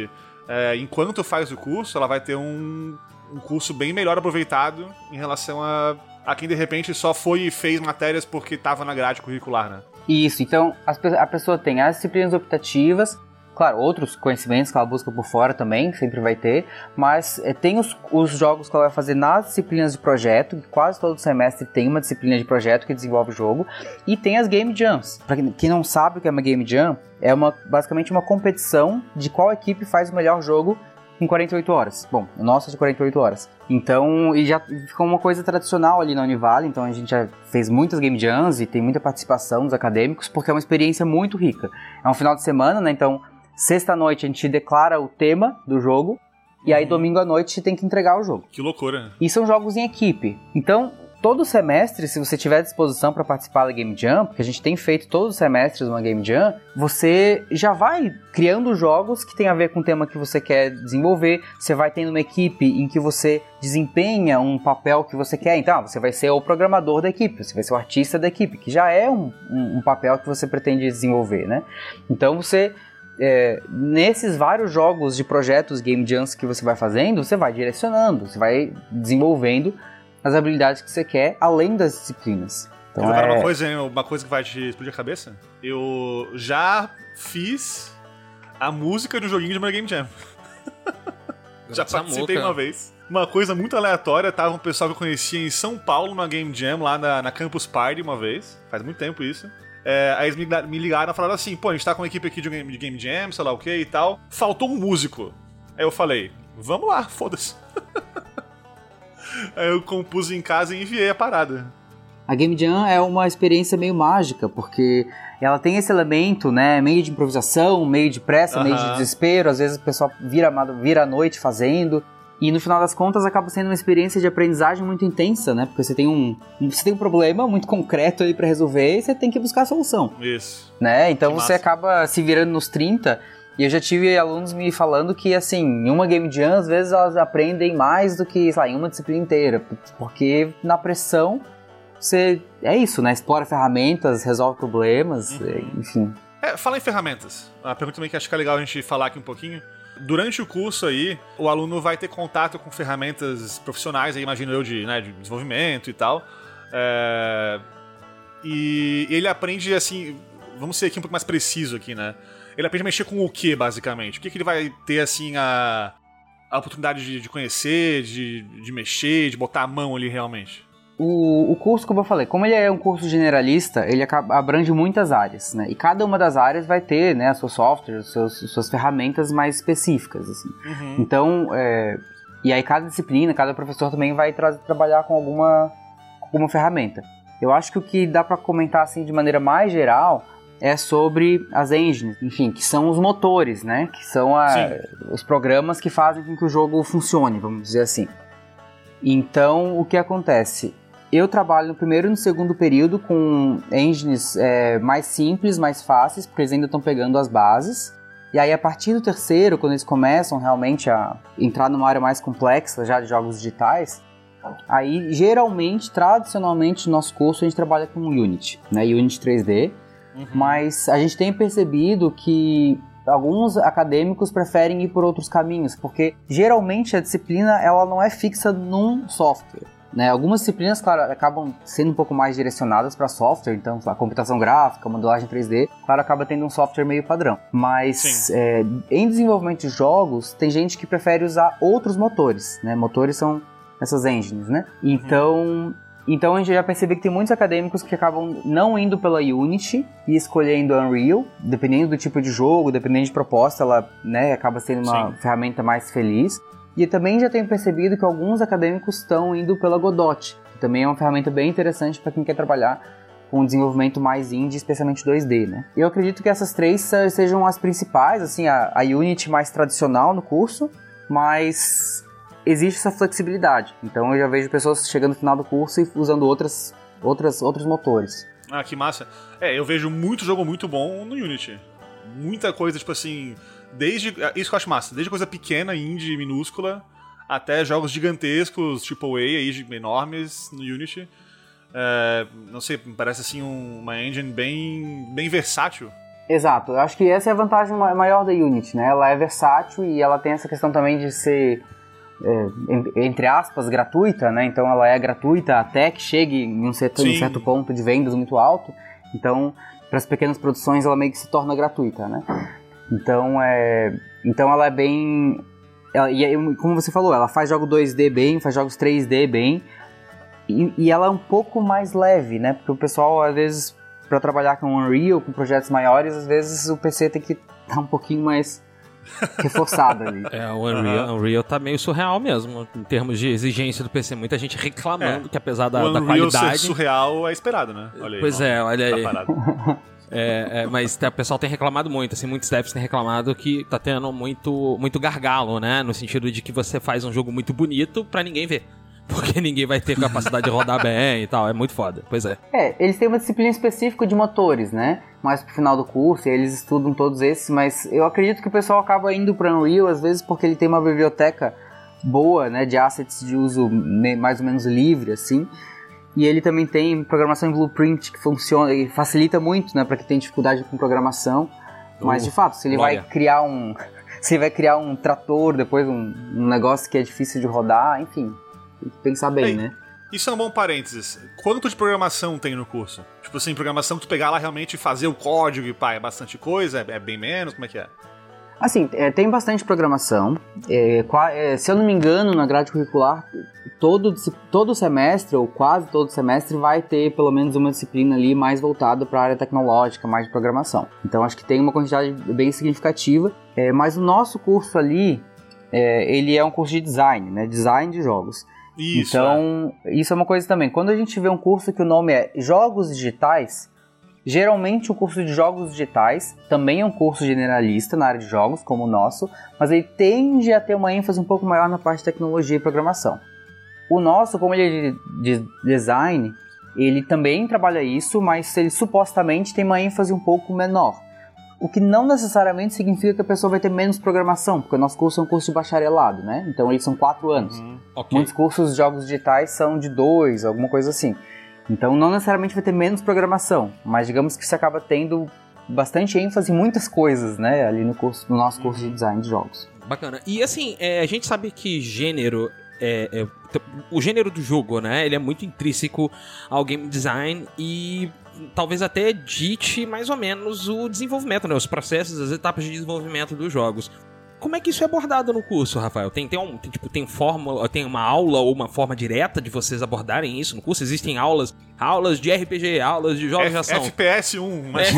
é, enquanto faz o curso, ela vai ter um, um curso bem melhor aproveitado em relação a, a quem de repente só foi e fez matérias porque estava na grade curricular, né? Isso, então as, a pessoa tem as disciplinas optativas, claro, outros conhecimentos que ela busca por fora também, sempre vai ter, mas é, tem os, os jogos que ela vai fazer nas disciplinas de projeto, que quase todo semestre tem uma disciplina de projeto que desenvolve o jogo, e tem as Game Jams. Pra quem não sabe o que é uma Game Jam, é uma, basicamente uma competição de qual equipe faz o melhor jogo em quarenta e oito horas. Bom, o nosso é de quarenta e oito horas. Então, e já ficou uma coisa tradicional ali na Univale, então a gente já fez muitas Game Jams e tem muita participação dos acadêmicos, porque é uma experiência muito rica. É um final de semana, né, então sexta-noite a gente declara o tema do jogo, e aí domingo à noite tem que entregar o jogo. Que loucura. E são jogos em equipe. Então, todo semestre, se você tiver disposição para participar da Game Jam, porque a gente tem feito todos os semestres uma Game Jam, você já vai criando jogos que tem a ver com o tema que você quer desenvolver, você vai tendo uma equipe em que você desempenha um papel que você quer, então você vai ser o programador da equipe, você vai ser o artista da equipe, que já é um, um, um papel que você pretende desenvolver, né? Então você... É, nesses vários jogos de projetos Game Jams que você vai fazendo, você vai direcionando, você vai desenvolvendo as habilidades que você quer, além das disciplinas. Então, eu vou falar é... uma coisa, uma coisa que vai te explodir a cabeça. Eu já fiz a música do joguinho de uma Game Jam. Já participei uma vez. Uma coisa muito aleatória, tava um pessoal que eu conhecia em São Paulo, numa Game Jam, lá na, na Campus Party uma vez. Faz muito tempo isso. É, aí eles me, me ligaram e falaram assim, pô, a gente tá com uma equipe aqui de game, de game Jam, sei lá o que e tal. Faltou um músico. Aí eu falei, vamos lá, foda-se. Aí eu compus em casa e enviei a parada. A Game Jam é uma experiência meio mágica, porque ela tem esse elemento, né, meio de improvisação, meio de pressa, uh-huh. meio de desespero. Às vezes o pessoal vira, vira a noite fazendo. E no final das contas acaba sendo uma experiência de aprendizagem muito intensa, né? Porque você tem um, você tem um problema muito concreto aí pra resolver e você tem que buscar a solução. Isso. Né? Então Que você massa. acaba se virando nos trinta. E eu já tive alunos me falando que, assim, em uma Game Jam, às vezes elas aprendem mais do que, sei lá, em uma disciplina inteira. Porque na pressão, você... É isso, né? Explora ferramentas, resolve problemas, uhum. enfim. É, fala em ferramentas. Uma pergunta também que acho que é legal a gente falar aqui um pouquinho. Durante o curso aí, o aluno vai ter contato com ferramentas profissionais, aí imagino eu, de, né, de desenvolvimento e tal. É... E ele aprende, assim, vamos ser aqui um pouco mais preciso aqui, né? Ele aprende a mexer com o que, basicamente? O que, que ele vai ter, assim, a, a oportunidade de, de conhecer, de, de mexer, de botar a mão ali realmente? O, o curso, como eu falei, como ele é um curso generalista, ele acaba, abrange muitas áreas, né? E cada uma das áreas vai ter, né, seus softwares, seus, suas ferramentas mais específicas, assim. Uhum. Então, é, e aí cada disciplina, cada professor também vai tra- trabalhar com alguma, alguma ferramenta. Eu acho que o que dá para comentar, assim, de maneira mais geral é sobre as engines, enfim, que são os motores, né? Que são a, os programas que fazem com que o jogo funcione, vamos dizer assim. Então, o que acontece? Eu trabalho no primeiro e no segundo período com engines é, mais simples, mais fáceis, porque eles ainda estão pegando as bases. E aí, a partir do terceiro, quando eles começam realmente a entrar numa área mais complexa já de jogos digitais, aí, geralmente, tradicionalmente, no nosso curso, a gente trabalha com Unity, né? Unity três D. Uhum. Mas a gente tem percebido que alguns acadêmicos preferem ir por outros caminhos, porque geralmente a disciplina ela não é fixa num software. Né? Algumas disciplinas, claro, acabam sendo um pouco mais direcionadas para software, então a computação gráfica, modelagem três D, claro, acaba tendo um software meio padrão. Mas é, em desenvolvimento de jogos, tem gente que prefere usar outros motores, né? Motores são essas engines, né? Então, uhum. então a gente já percebeu que tem muitos acadêmicos que acabam não indo pela Unity e escolhendo a Unreal, dependendo do tipo de jogo, dependendo de proposta, ela, né, acaba sendo uma Sim. ferramenta mais feliz. E também já tenho percebido que alguns acadêmicos estão indo pela Godot, que também é uma ferramenta bem interessante para quem quer trabalhar com desenvolvimento mais indie, especialmente dois D, né? Eu acredito que essas três sejam as principais, assim, a, a Unity mais tradicional no curso, mas existe essa flexibilidade. Então eu já vejo pessoas chegando no final do curso e usando outras, outras, outros motores. Ah, que massa. É, eu vejo muito jogo muito bom no Unity. Muita coisa, tipo assim... Desde, isso que eu acho massa, desde coisa pequena, indie, minúscula, até jogos gigantescos, triple A, aí, enormes no Unity. É, não sei, me parece assim um, uma engine bem, bem versátil. Exato, eu acho que essa é a vantagem ma- maior da Unity, né? Ela é versátil e ela tem essa questão também de ser, é, en- entre aspas, gratuita, né? Então ela é gratuita até que chegue em um certo, em um Sim. certo ponto de vendas muito alto. Então, para as pequenas produções, ela meio que se torna gratuita, né? Então, é, então ela é bem... Ela, e aí, como você falou, ela faz jogo dois D bem, faz jogos três D bem. E, e ela é um pouco mais leve, né? Porque o pessoal, às vezes... Pra trabalhar com Unreal, com projetos maiores, às vezes o P C tem que estar um pouquinho mais reforçado ali. É, o Unreal, Unreal tá meio surreal mesmo, em termos de exigência do P C. Muita gente reclamando É. que apesar da, o da Unreal ser qualidade... surreal é esperado, né? Olha aí, Pois ó, é, olha tá aí. parado. É, é, mas tá, o pessoal tem reclamado muito, assim, muitos devs têm reclamado que tá tendo muito, muito gargalo, né? No sentido de que você faz um jogo muito bonito pra ninguém ver. Porque ninguém vai ter capacidade de rodar bem e tal, é muito foda, pois é. É, eles têm uma disciplina específica de motores, né? Mais pro final do curso, e eles estudam todos esses, mas eu acredito que o pessoal acaba indo pra Unreal, às vezes porque ele tem uma biblioteca boa, né? De assets de uso me- mais ou menos livre, assim. E ele também tem programação em Blueprint que funciona e facilita muito, né? Pra quem tem dificuldade com programação. Mas, Uh, de fato, se ele glória. vai criar um... Se ele vai criar um trator, depois um, um negócio que é difícil de rodar, enfim... Tem que pensar bem, Ei, né? Isso é um bom parênteses. Quanto de programação tem no curso? Tipo assim, programação que tu pegar lá realmente e fazer o código e pá, é bastante coisa? É, é bem menos? Como é que é? Assim, é, tem bastante programação. É, qua- é, se eu não me engano, na grade curricular, todo, disci- todo semestre, ou quase todo semestre, vai ter pelo menos uma disciplina ali mais voltada para a área tecnológica, mais de programação. Então, acho que tem uma quantidade bem significativa. É, mas o nosso curso ali, é, ele é um curso de design, né? Design de jogos. Isso. Então, isso é uma coisa também. Quando a gente vê um curso que o nome é Jogos Digitais, geralmente o curso de Jogos Digitais também é um curso generalista na área de jogos, como o nosso, mas ele tende a ter uma ênfase um pouco maior na parte de tecnologia e programação. O nosso, como ele é de, de design, ele também trabalha isso, mas ele supostamente tem uma ênfase um pouco menor. O que não necessariamente significa que a pessoa vai ter menos programação, porque o nosso curso é um curso de bacharelado, né? Então eles são quatro anos. Uhum. Ok. Muitos cursos de jogos digitais são de dois, alguma coisa assim. Então não necessariamente vai ter menos programação, mas digamos que você acaba tendo bastante ênfase em muitas coisas, né? Ali no, curso, no nosso curso de design de jogos. Bacana. E assim, é, a gente sabe que gênero é, é- t- o gênero do jogo, né? Ele é muito intrínseco ao game design e talvez até dite mais ou menos o desenvolvimento, né? Os processos, as etapas de desenvolvimento dos jogos. Como é que isso é abordado no curso, Rafael? Tem, tem, um, tem, tipo, tem, forma, tem uma aula ou uma forma direta de vocês abordarem isso no curso? Existem aulas, aulas de R P G, aulas de jogos de ação? F P S um, mas...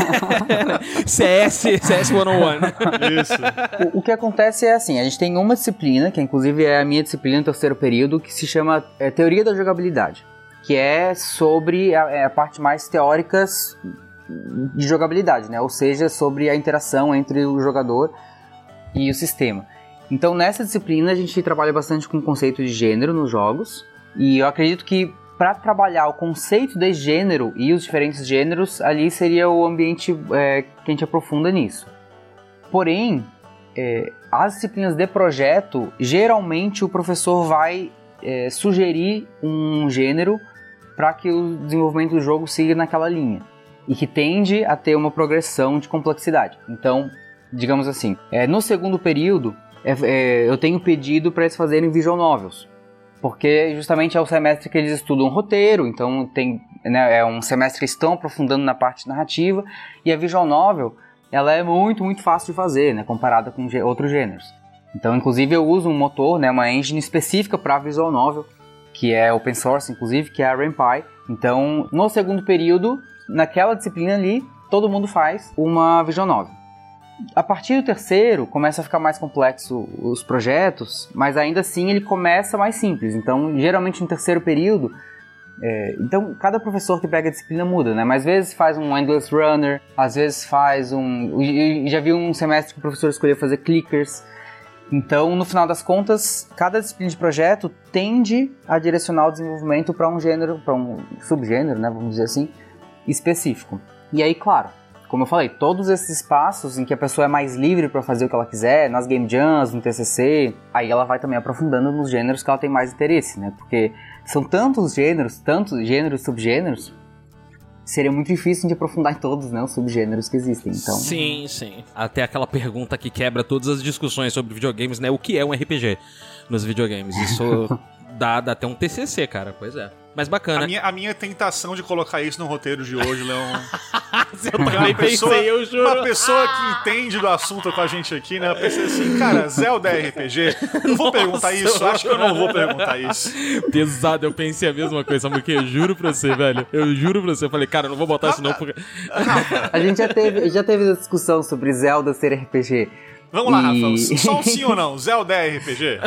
C S, C S cento e um. Isso. O, o que acontece é assim, a gente tem uma disciplina, que inclusive é a minha disciplina no terceiro período, que se chama é, Teoria da Jogabilidade, que é sobre a, é a parte mais teóricas de jogabilidade, né? Ou seja, sobre a interação entre o jogador e o sistema. Então, nessa disciplina, a gente trabalha bastante com o conceito de gênero nos jogos, e eu acredito que para trabalhar o conceito de gênero e os diferentes gêneros, ali seria o ambiente é, que a gente aprofunda nisso. Porém, é, as disciplinas de projeto, geralmente o professor vai é, sugerir um gênero para que o desenvolvimento do jogo siga naquela linha, e que tende a ter uma progressão de complexidade. Então, digamos assim, é, no segundo período, é, é, eu tenho pedido para eles fazerem visual novels, porque justamente é o semestre que eles estudam roteiro, então tem, né, é um semestre que estão aprofundando na parte narrativa, e a visual novel, ela é muito, muito fácil de fazer, né, comparada com gê- outros gêneros. Então, inclusive, eu uso um motor, né, uma engine específica para visual novel, que é open source, inclusive, que é a RenPy. Então, no segundo período, naquela disciplina ali, todo mundo faz uma visual novel. A partir do terceiro, começa a ficar mais complexo os projetos, mas ainda assim ele começa mais simples. Então, geralmente no terceiro período, é, então cada professor que pega a disciplina muda, né? Mas às vezes faz um Endless Runner, às vezes faz um... Eu já vi um semestre que o professor escolheu fazer clickers. Então, no final das contas, cada disciplina de projeto tende a direcionar o desenvolvimento para um gênero, para um subgênero, né? Vamos dizer assim, específico. E aí, claro, como eu falei, todos esses espaços em que a pessoa é mais livre para fazer o que ela quiser, nas game jams, no T C C, aí ela vai também aprofundando nos gêneros que ela tem mais interesse, né? Porque são tantos gêneros, tantos gêneros e subgêneros, seria muito difícil de aprofundar em todos, né, os subgêneros que existem, então... Sim, sim. Até aquela pergunta que quebra todas as discussões sobre videogames, né? O que é um R P G nos videogames? Isso dá, dá até um T C C, cara. Pois é. Mas bacana. A minha, a minha tentação de colocar isso no roteiro de hoje, Leon... Eu também pessoa, pensei, eu juro. Uma pessoa que entende do assunto com a gente aqui, né? Eu pensei assim, cara, Zelda é R P G? Eu vou perguntar isso? Acho que eu não vou perguntar isso. Pesado, eu pensei a mesma coisa, porque eu juro pra você, velho. Eu juro pra você. Eu falei, cara, eu não vou botar isso não, porque... A gente já teve, já teve essa discussão sobre Zelda ser R P G. Vamos lá, E- Rafael. Só um sim ou não? Zelda é R P G?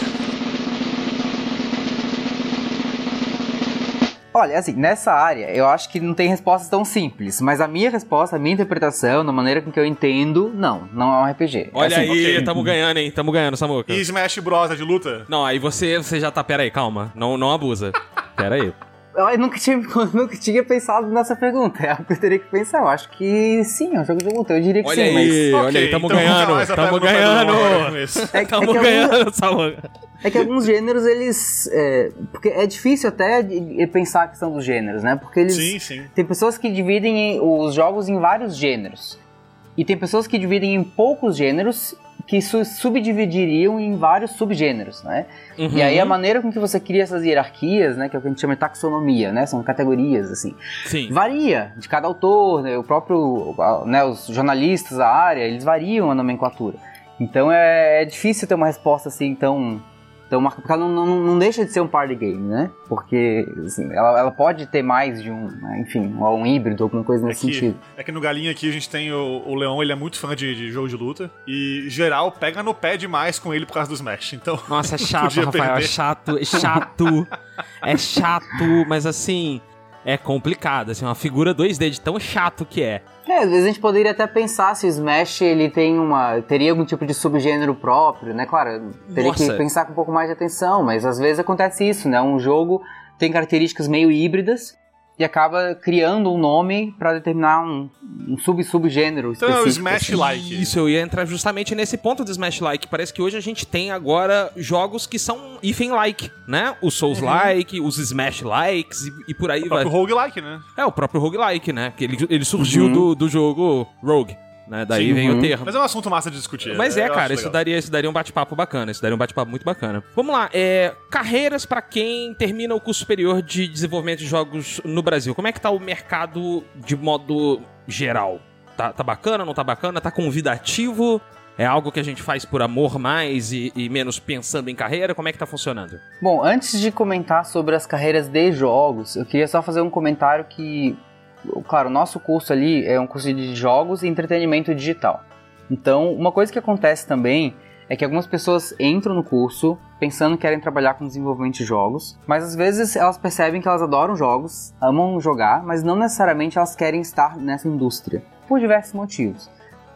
Olha, assim, nessa área, eu acho que não tem respostas tão simples, mas a minha resposta, a minha interpretação, da maneira com que eu entendo, não, não é um R P G. Olha Assim, aí, ok. tamo ganhando, hein? Tamo ganhando, Samuca. E Smash Bros. É de luta? Não, aí você, você já tá... Pera aí, calma. Não, não abusa. Pera aí. Eu nunca tinha, nunca tinha pensado nessa pergunta, é algo que eu teria que pensar. Eu acho que sim, é um jogo de luta, eu diria que Olha sim, aí, mas... olha aí, tamo então nunca ganhando. mais eu Tamo pego no pé do ganhando. Leon agora com isso. É, Tamo é que ganhando, alguns, Samuca. é que alguns gêneros, eles... é, porque é difícil até de, de pensar a questão dos gêneros, né? Porque eles... Sim, sim. Tem pessoas que dividem em- os jogos em vários gêneros. E tem pessoas que dividem em poucos gêneros que su- subdividiriam em vários subgêneros, né? Uhum. E aí a maneira com que você cria essas hierarquias, né? Que é o que a gente chama de taxonomia, né? São categorias, assim. Sim. Varia de cada autor, né? O próprio... Né, os jornalistas da área, eles variam a nomenclatura. Então é, é difícil ter uma resposta assim tão... tão marcada, porque ela não, não, não deixa de ser um party game, né? Porque assim, ela, ela pode ter mais de um... né, enfim, um híbrido, alguma coisa É nesse que, sentido. é que no Galinha aqui a gente tem o, o Leon, ele é muito fã de, de jogo de luta. E geral pega no pé demais com ele por causa do Smash. Então. Nossa, é não chato, podia Rafael. É perder. chato, é chato. É chato, mas assim... É complicado, assim, uma figura dois D de tão chato que é. É, às vezes a gente poderia até pensar se o Smash ele tem uma... teria algum tipo de subgênero próprio, né? Claro, teria Nossa. que pensar com um pouco mais de atenção, mas às vezes acontece isso, né? Um jogo tem características meio híbridas e acaba criando um nome pra determinar um, um sub-subgênero Então é o específico. Smash-like. Isso, eu ia entrar justamente nesse ponto do Smash-like. Parece que hoje a gente tem agora jogos que são Ifen-like, né? Os Souls-like, os Smash-likes e, e por aí O vai. próprio roguelike, né? É, o próprio roguelike, né? Que ele, ele surgiu Uhum. do, do jogo Rogue, né? Daí Sim. vem Uhum. o termo. Mas é um assunto massa de discutir. Mas é, eu cara, acho isso legal. daria, isso daria um bate-papo bacana. Isso daria um bate-papo muito bacana. Vamos lá, é, carreiras pra quem termina o curso superior de desenvolvimento de jogos no Brasil. Como é que tá o mercado de modo geral? Tá, tá bacana, não tá bacana? Tá convidativo? É algo que a gente faz por amor mais e, e menos pensando em carreira? Como é que tá funcionando? Bom, antes de comentar sobre as carreiras de jogos, eu queria só fazer um comentário que... Claro, o nosso curso ali é um curso de jogos e entretenimento digital. Então, uma coisa que acontece também é que algumas pessoas entram no curso pensando que querem trabalhar com desenvolvimento de jogos, mas às vezes elas percebem que elas adoram jogos, amam jogar, mas não necessariamente elas querem estar nessa indústria, por diversos motivos.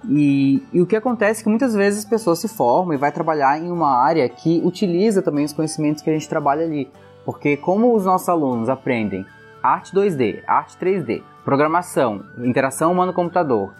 E, e o que acontece é que muitas vezes as pessoas se formam e vai trabalhar em uma área que utiliza também os conhecimentos que a gente trabalha ali. Porque como os nossos alunos aprendem arte dois D, arte três D, programação, interação humano-computador,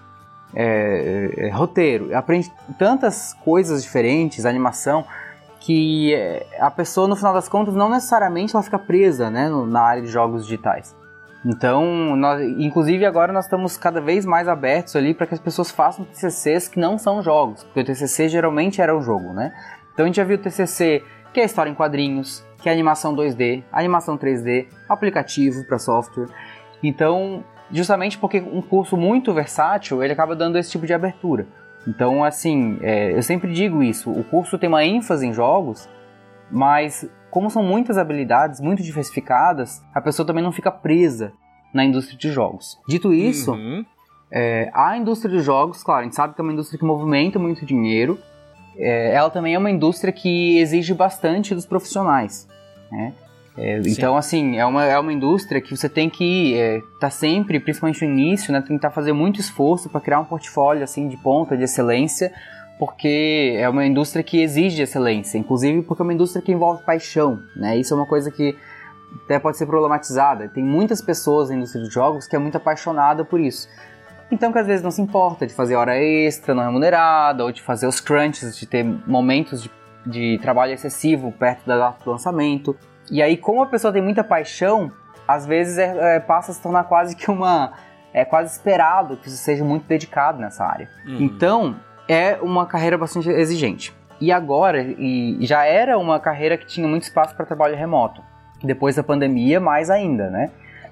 é, é, roteiro, aprende tantas coisas diferentes, animação, que é, a pessoa, no final das contas, não necessariamente ela fica presa, né, no, na área de jogos digitais. Então, nós, inclusive agora nós estamos cada vez mais abertos ali para que as pessoas façam T C Cs que não são jogos, porque o T C C geralmente era um jogo, né? Então a gente já viu o T C C que é história em quadrinhos, que é animação dois D, animação três D, aplicativo para software. Então, justamente porque um curso muito versátil, ele acaba dando esse tipo de abertura. Então, assim, é, eu sempre digo isso, o curso tem uma ênfase em jogos, mas como são muitas habilidades, muito diversificadas, a pessoa também não fica presa na indústria de jogos. Dito isso, Uhum. é, a indústria de jogos, claro, a gente sabe que é uma indústria que movimenta muito dinheiro, é, ela também é uma indústria que exige bastante dos profissionais, né? É, então, assim, é uma, é uma indústria que você tem que estar é, tá sempre, principalmente no início, né, tentar fazer muito esforço para criar um portfólio assim, de ponta, de excelência, porque é uma indústria que exige excelência, inclusive porque é uma indústria que envolve paixão, né? Isso é uma coisa que até pode ser problematizada. Tem muitas pessoas na indústria de jogos que é muito apaixonada por isso. Então, que às vezes não se importa de fazer hora extra não remunerada, ou de fazer os crunches, de ter momentos de, de trabalho excessivo perto da data do lançamento. E aí, como a pessoa tem muita paixão, às vezes é, é, passa a se tornar quase que uma... É quase esperado que você seja muito dedicado nessa área. Uhum. Então, é uma carreira bastante exigente. E agora, e já era uma carreira que tinha muito espaço para trabalho remoto. Depois da pandemia, mais ainda, né?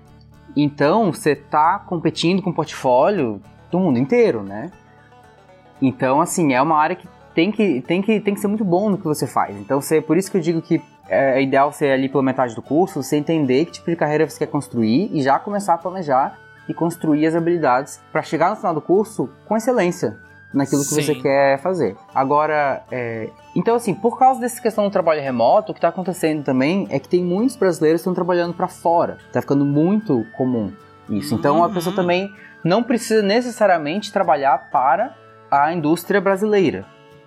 Então, você tá competindo com o portfólio do mundo inteiro, né? Então, assim, é uma área que tem que, tem que, tem que ser muito bom no que você faz. Então, você, por isso que eu digo que é ideal você ali pela metade do curso, você entender que tipo de carreira você quer construir e já começar a planejar e construir as habilidades para chegar no final do curso com excelência naquilo que Sim. você quer fazer. Agora, é... então assim, por causa dessa questão do trabalho remoto, o que está acontecendo também é que tem muitos brasileiros que estão trabalhando para fora. Está ficando muito comum isso. Então, uhum. a pessoa também não precisa necessariamente trabalhar para a indústria brasileira.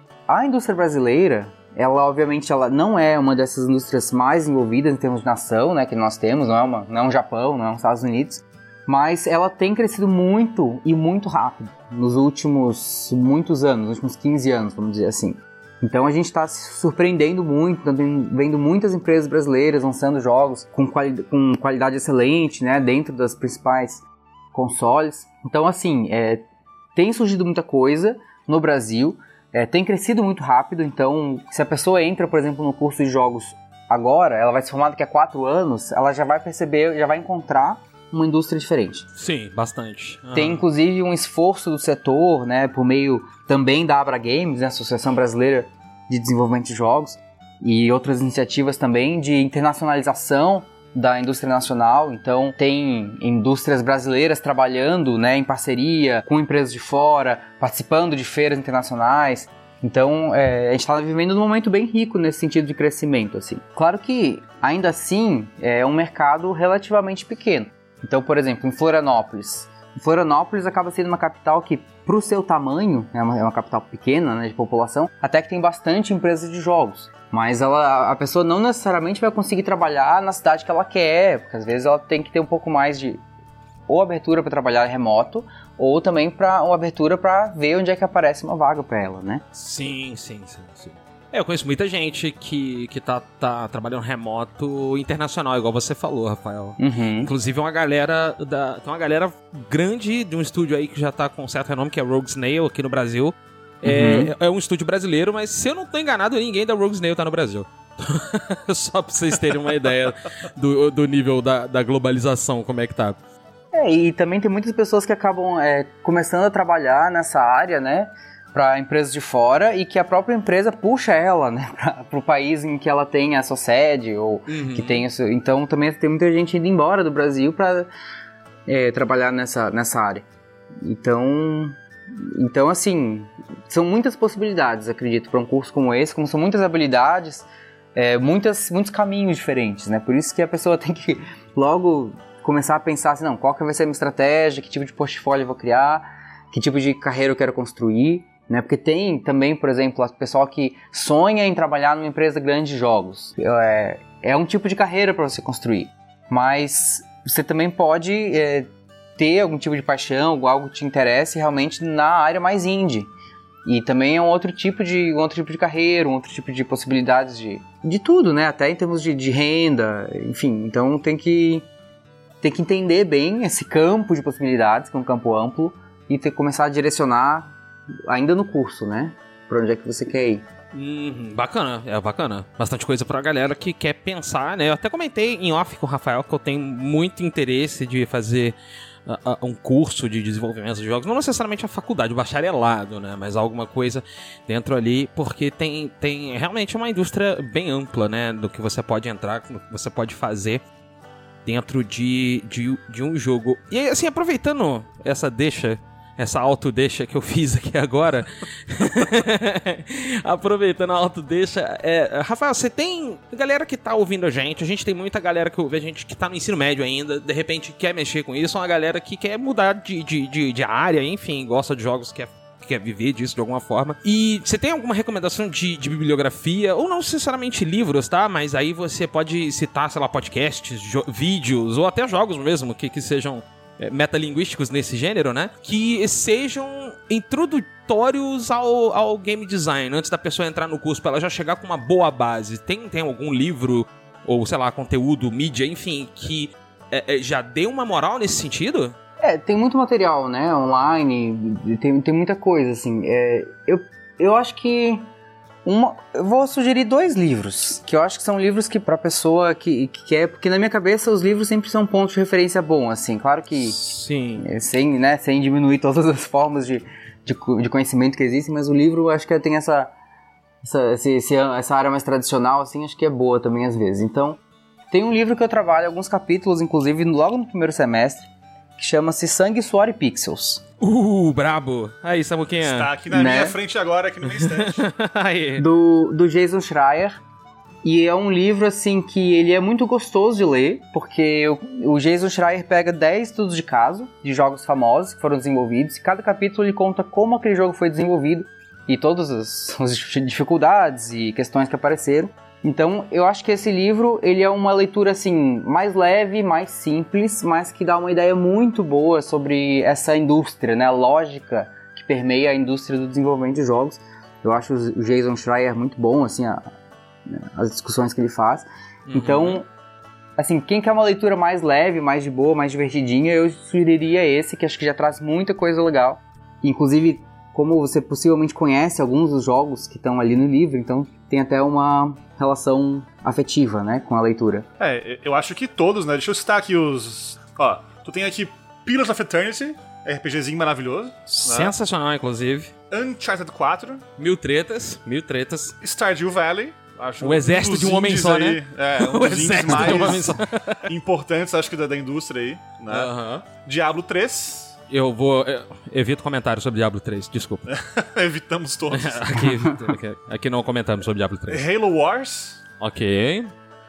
A indústria brasileira, ela obviamente ela não é uma dessas indústrias mais envolvidas em termos de nação, né, que nós temos, não é, uma, não é um Japão, não é um Estados Unidos, mas ela tem crescido muito e muito rápido nos últimos muitos anos, nos últimos quinze anos, vamos dizer assim. Então a gente está se surpreendendo muito, tá vendo muitas empresas brasileiras lançando jogos com, quali- com qualidade excelente, né, dentro das principais consoles. Então assim, é, tem surgido muita coisa no Brasil, é, tem crescido muito rápido, então se a pessoa entra, por exemplo, no curso de jogos agora, ela vai se formar daqui a quatro anos, ela já vai perceber, já vai encontrar uma indústria diferente. Sim, bastante. Uhum. Tem inclusive um esforço do setor, né, por meio também da Abra Games, né, Associação Brasileira de Desenvolvimento de Jogos, e outras iniciativas também de internacionalização da indústria nacional. Então tem indústrias brasileiras trabalhando, né, em parceria com empresas de fora, participando de feiras internacionais. Então é, a gente está vivendo num momento bem rico nesse sentido de crescimento, assim. Claro que ainda assim é um mercado relativamente pequeno. Então, por exemplo, em Florianópolis. Florianópolis acaba sendo uma capital que, para o seu tamanho, é uma, é uma capital pequena, né, de população, até que tem bastante empresas de jogos. Mas ela, a pessoa não necessariamente vai conseguir trabalhar na cidade que ela quer, porque às vezes ela tem que ter um pouco mais de ou abertura para trabalhar remoto, ou também para uma abertura para ver onde é que aparece uma vaga para ela, né? Sim, sim, sim, sim. É, eu conheço muita gente que, que tá, tá trabalhando remoto internacional, igual você falou, Rafael. Uhum. Inclusive uma galera da, tem uma galera grande de um estúdio aí que já tá com certo renome, que é Rogue Snail aqui no Brasil. É, uhum. é um estúdio brasileiro, mas se eu não tô enganado, ninguém da Rogue Snail tá no Brasil. Só pra vocês terem uma ideia do, do nível da, da globalização, como é que tá. É, e também tem muitas pessoas que acabam é, começando a trabalhar nessa área, né, para empresas de fora, e que a própria empresa puxa ela, né, para o país em que ela tem a sua sede, ou uhum. que tem isso. Então também tem muita gente indo embora do Brasil para é, trabalhar nessa, nessa área. Então, então, assim, são muitas possibilidades, acredito, para um curso como esse, como são muitas habilidades, é, muitas, muitos caminhos diferentes, né? Por isso que a pessoa tem que logo começar a pensar assim, não, qual que vai ser a minha estratégia, que tipo de portfólio eu vou criar, que tipo de carreira eu quero construir, né? Porque tem também, por exemplo, o pessoal que sonha em trabalhar numa empresa grande de jogos. É, é um tipo de carreira para você construir, mas você também pode é, ter algum tipo de paixão, algo que te interesse realmente na área mais indie. E também é um outro tipo de, um outro tipo de carreira, um outro tipo de possibilidades de, de tudo, né? Até em termos de, de renda, enfim. Então tem que, tem que entender bem esse campo de possibilidades, que é um campo amplo, e ter que começar a direcionar ainda no curso, né? Pra onde é que você quer ir. Hum, bacana, é bacana. Bastante coisa pra galera que quer pensar, né? Eu até comentei em off com o Rafael que eu tenho muito interesse de fazer uh, uh, um curso de desenvolvimento de jogos. Não necessariamente a faculdade, o bacharelado, né? Mas alguma coisa dentro ali, porque tem, tem realmente uma indústria bem ampla, né? Do que você pode entrar, do que você pode fazer dentro de, de, de um jogo. E aí, assim, aproveitando essa deixa... essa autodeixa que eu fiz aqui agora. Aproveitando a autodeixa. É, Rafael, você tem galera que tá ouvindo a gente. A gente tem muita galera que ouve a gente que tá no ensino médio ainda. De repente quer mexer com isso. Uma galera que quer mudar de, de, de, de área, enfim, gosta de jogos, quer, quer viver disso de alguma forma. E você tem alguma recomendação de, de bibliografia? Ou não necessariamente livros, tá? Mas aí você pode citar, sei lá, podcasts, jo- vídeos, ou até jogos mesmo, que, que sejam metalinguísticos nesse gênero, né? Que sejam introdutórios ao, ao game design, antes da pessoa entrar no curso, pra ela já chegar com uma boa base. Tem, tem algum livro, ou sei lá, conteúdo, mídia, enfim, que é, é, já deu uma moral nesse sentido? É, tem muito material, né, online, tem, tem muita coisa, assim. É, eu, eu acho que... Uma, eu vou sugerir dois livros, que eu acho que são livros que pra pessoa que, que quer... Porque na minha cabeça os livros sempre são pontos de referência bom, assim. Claro que... Sim. É, sem, né, sem diminuir todas as formas de, de, de conhecimento que existem, mas o livro acho que tem essa... Essa, esse, essa área mais tradicional, assim, acho que é boa também às vezes. Então, tem um livro que eu trabalho, alguns capítulos, inclusive, logo no primeiro semestre, que chama-se Sangue, Suor e Pixels. Uh, brabo. Aí, Samuquinha. Está aqui na Né? minha frente agora, aqui no meu estante. Aí. Do, do Jason Schreier. E é um livro, assim, que ele é muito gostoso de ler, porque o, o Jason Schreier pega dez estudos de caso, de jogos famosos que foram desenvolvidos, e cada capítulo ele conta como aquele jogo foi desenvolvido, e todas as, as dificuldades e questões que apareceram. Então, eu acho que esse livro, ele é uma leitura, assim, mais leve, mais simples, mas que dá uma ideia muito boa sobre essa indústria, né? A lógica que permeia a indústria do desenvolvimento de jogos. Eu acho o Jason Schreier muito bom, assim, a, as discussões que ele faz. Uhum. Então, assim, quem quer uma leitura mais leve, mais de boa, mais divertidinha, eu sugeriria esse, que acho que já traz muita coisa legal. Inclusive, como você possivelmente conhece alguns dos jogos que estão ali no livro, então tem até uma relação afetiva, né, com a leitura. É, eu acho que todos, né? Deixa eu citar aqui os... Ó, tu tem aqui Pillars of Eternity, RPGzinho maravilhoso. Né? Sensacional, inclusive. Uncharted quatro. Mil tretas, mil tretas. Stardew Valley. Acho O exército de um homem só, aí, né? É, um O dos indies exército de um homem mais só. importantes, acho que, da, da indústria aí, né? Uhum. Diablo três. Eu vou... Eu evito comentários sobre Diablo três, desculpa. Evitamos todos. aqui, aqui, aqui não comentamos sobre Diablo três. Halo Wars. Ok.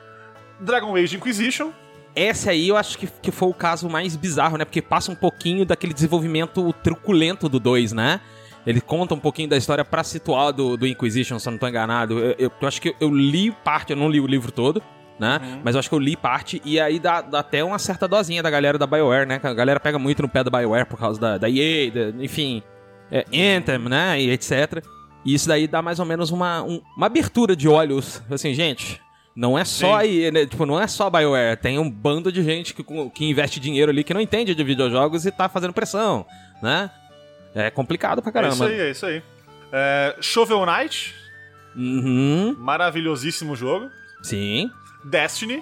Dragon Age Inquisition. Esse aí eu acho que, que foi o caso mais bizarro, né? Porque passa um pouquinho daquele desenvolvimento truculento do dois, né? Ele conta um pouquinho da história pra situar do, do Inquisition, se eu não tô enganado. Eu, eu, eu acho que eu, eu li parte, eu não li o livro todo, né? Uhum. Mas eu acho que eu li parte e aí dá, dá até uma certa dosinha da galera da BioWare, né? A galera pega muito no pé da BioWare por causa da, da E A, da, enfim, é, Anthem, né? E etcétera. E isso daí dá mais ou menos uma, um, uma abertura de olhos. Assim, gente, não é só aí, né? Tipo, não é só a BioWare. Tem um bando de gente que, que investe dinheiro ali que não entende de videojogos e tá fazendo pressão, né? É complicado pra caramba. É isso aí, é isso aí. É, Shovel Knight. Uhum. Maravilhosíssimo jogo. Sim. Destiny.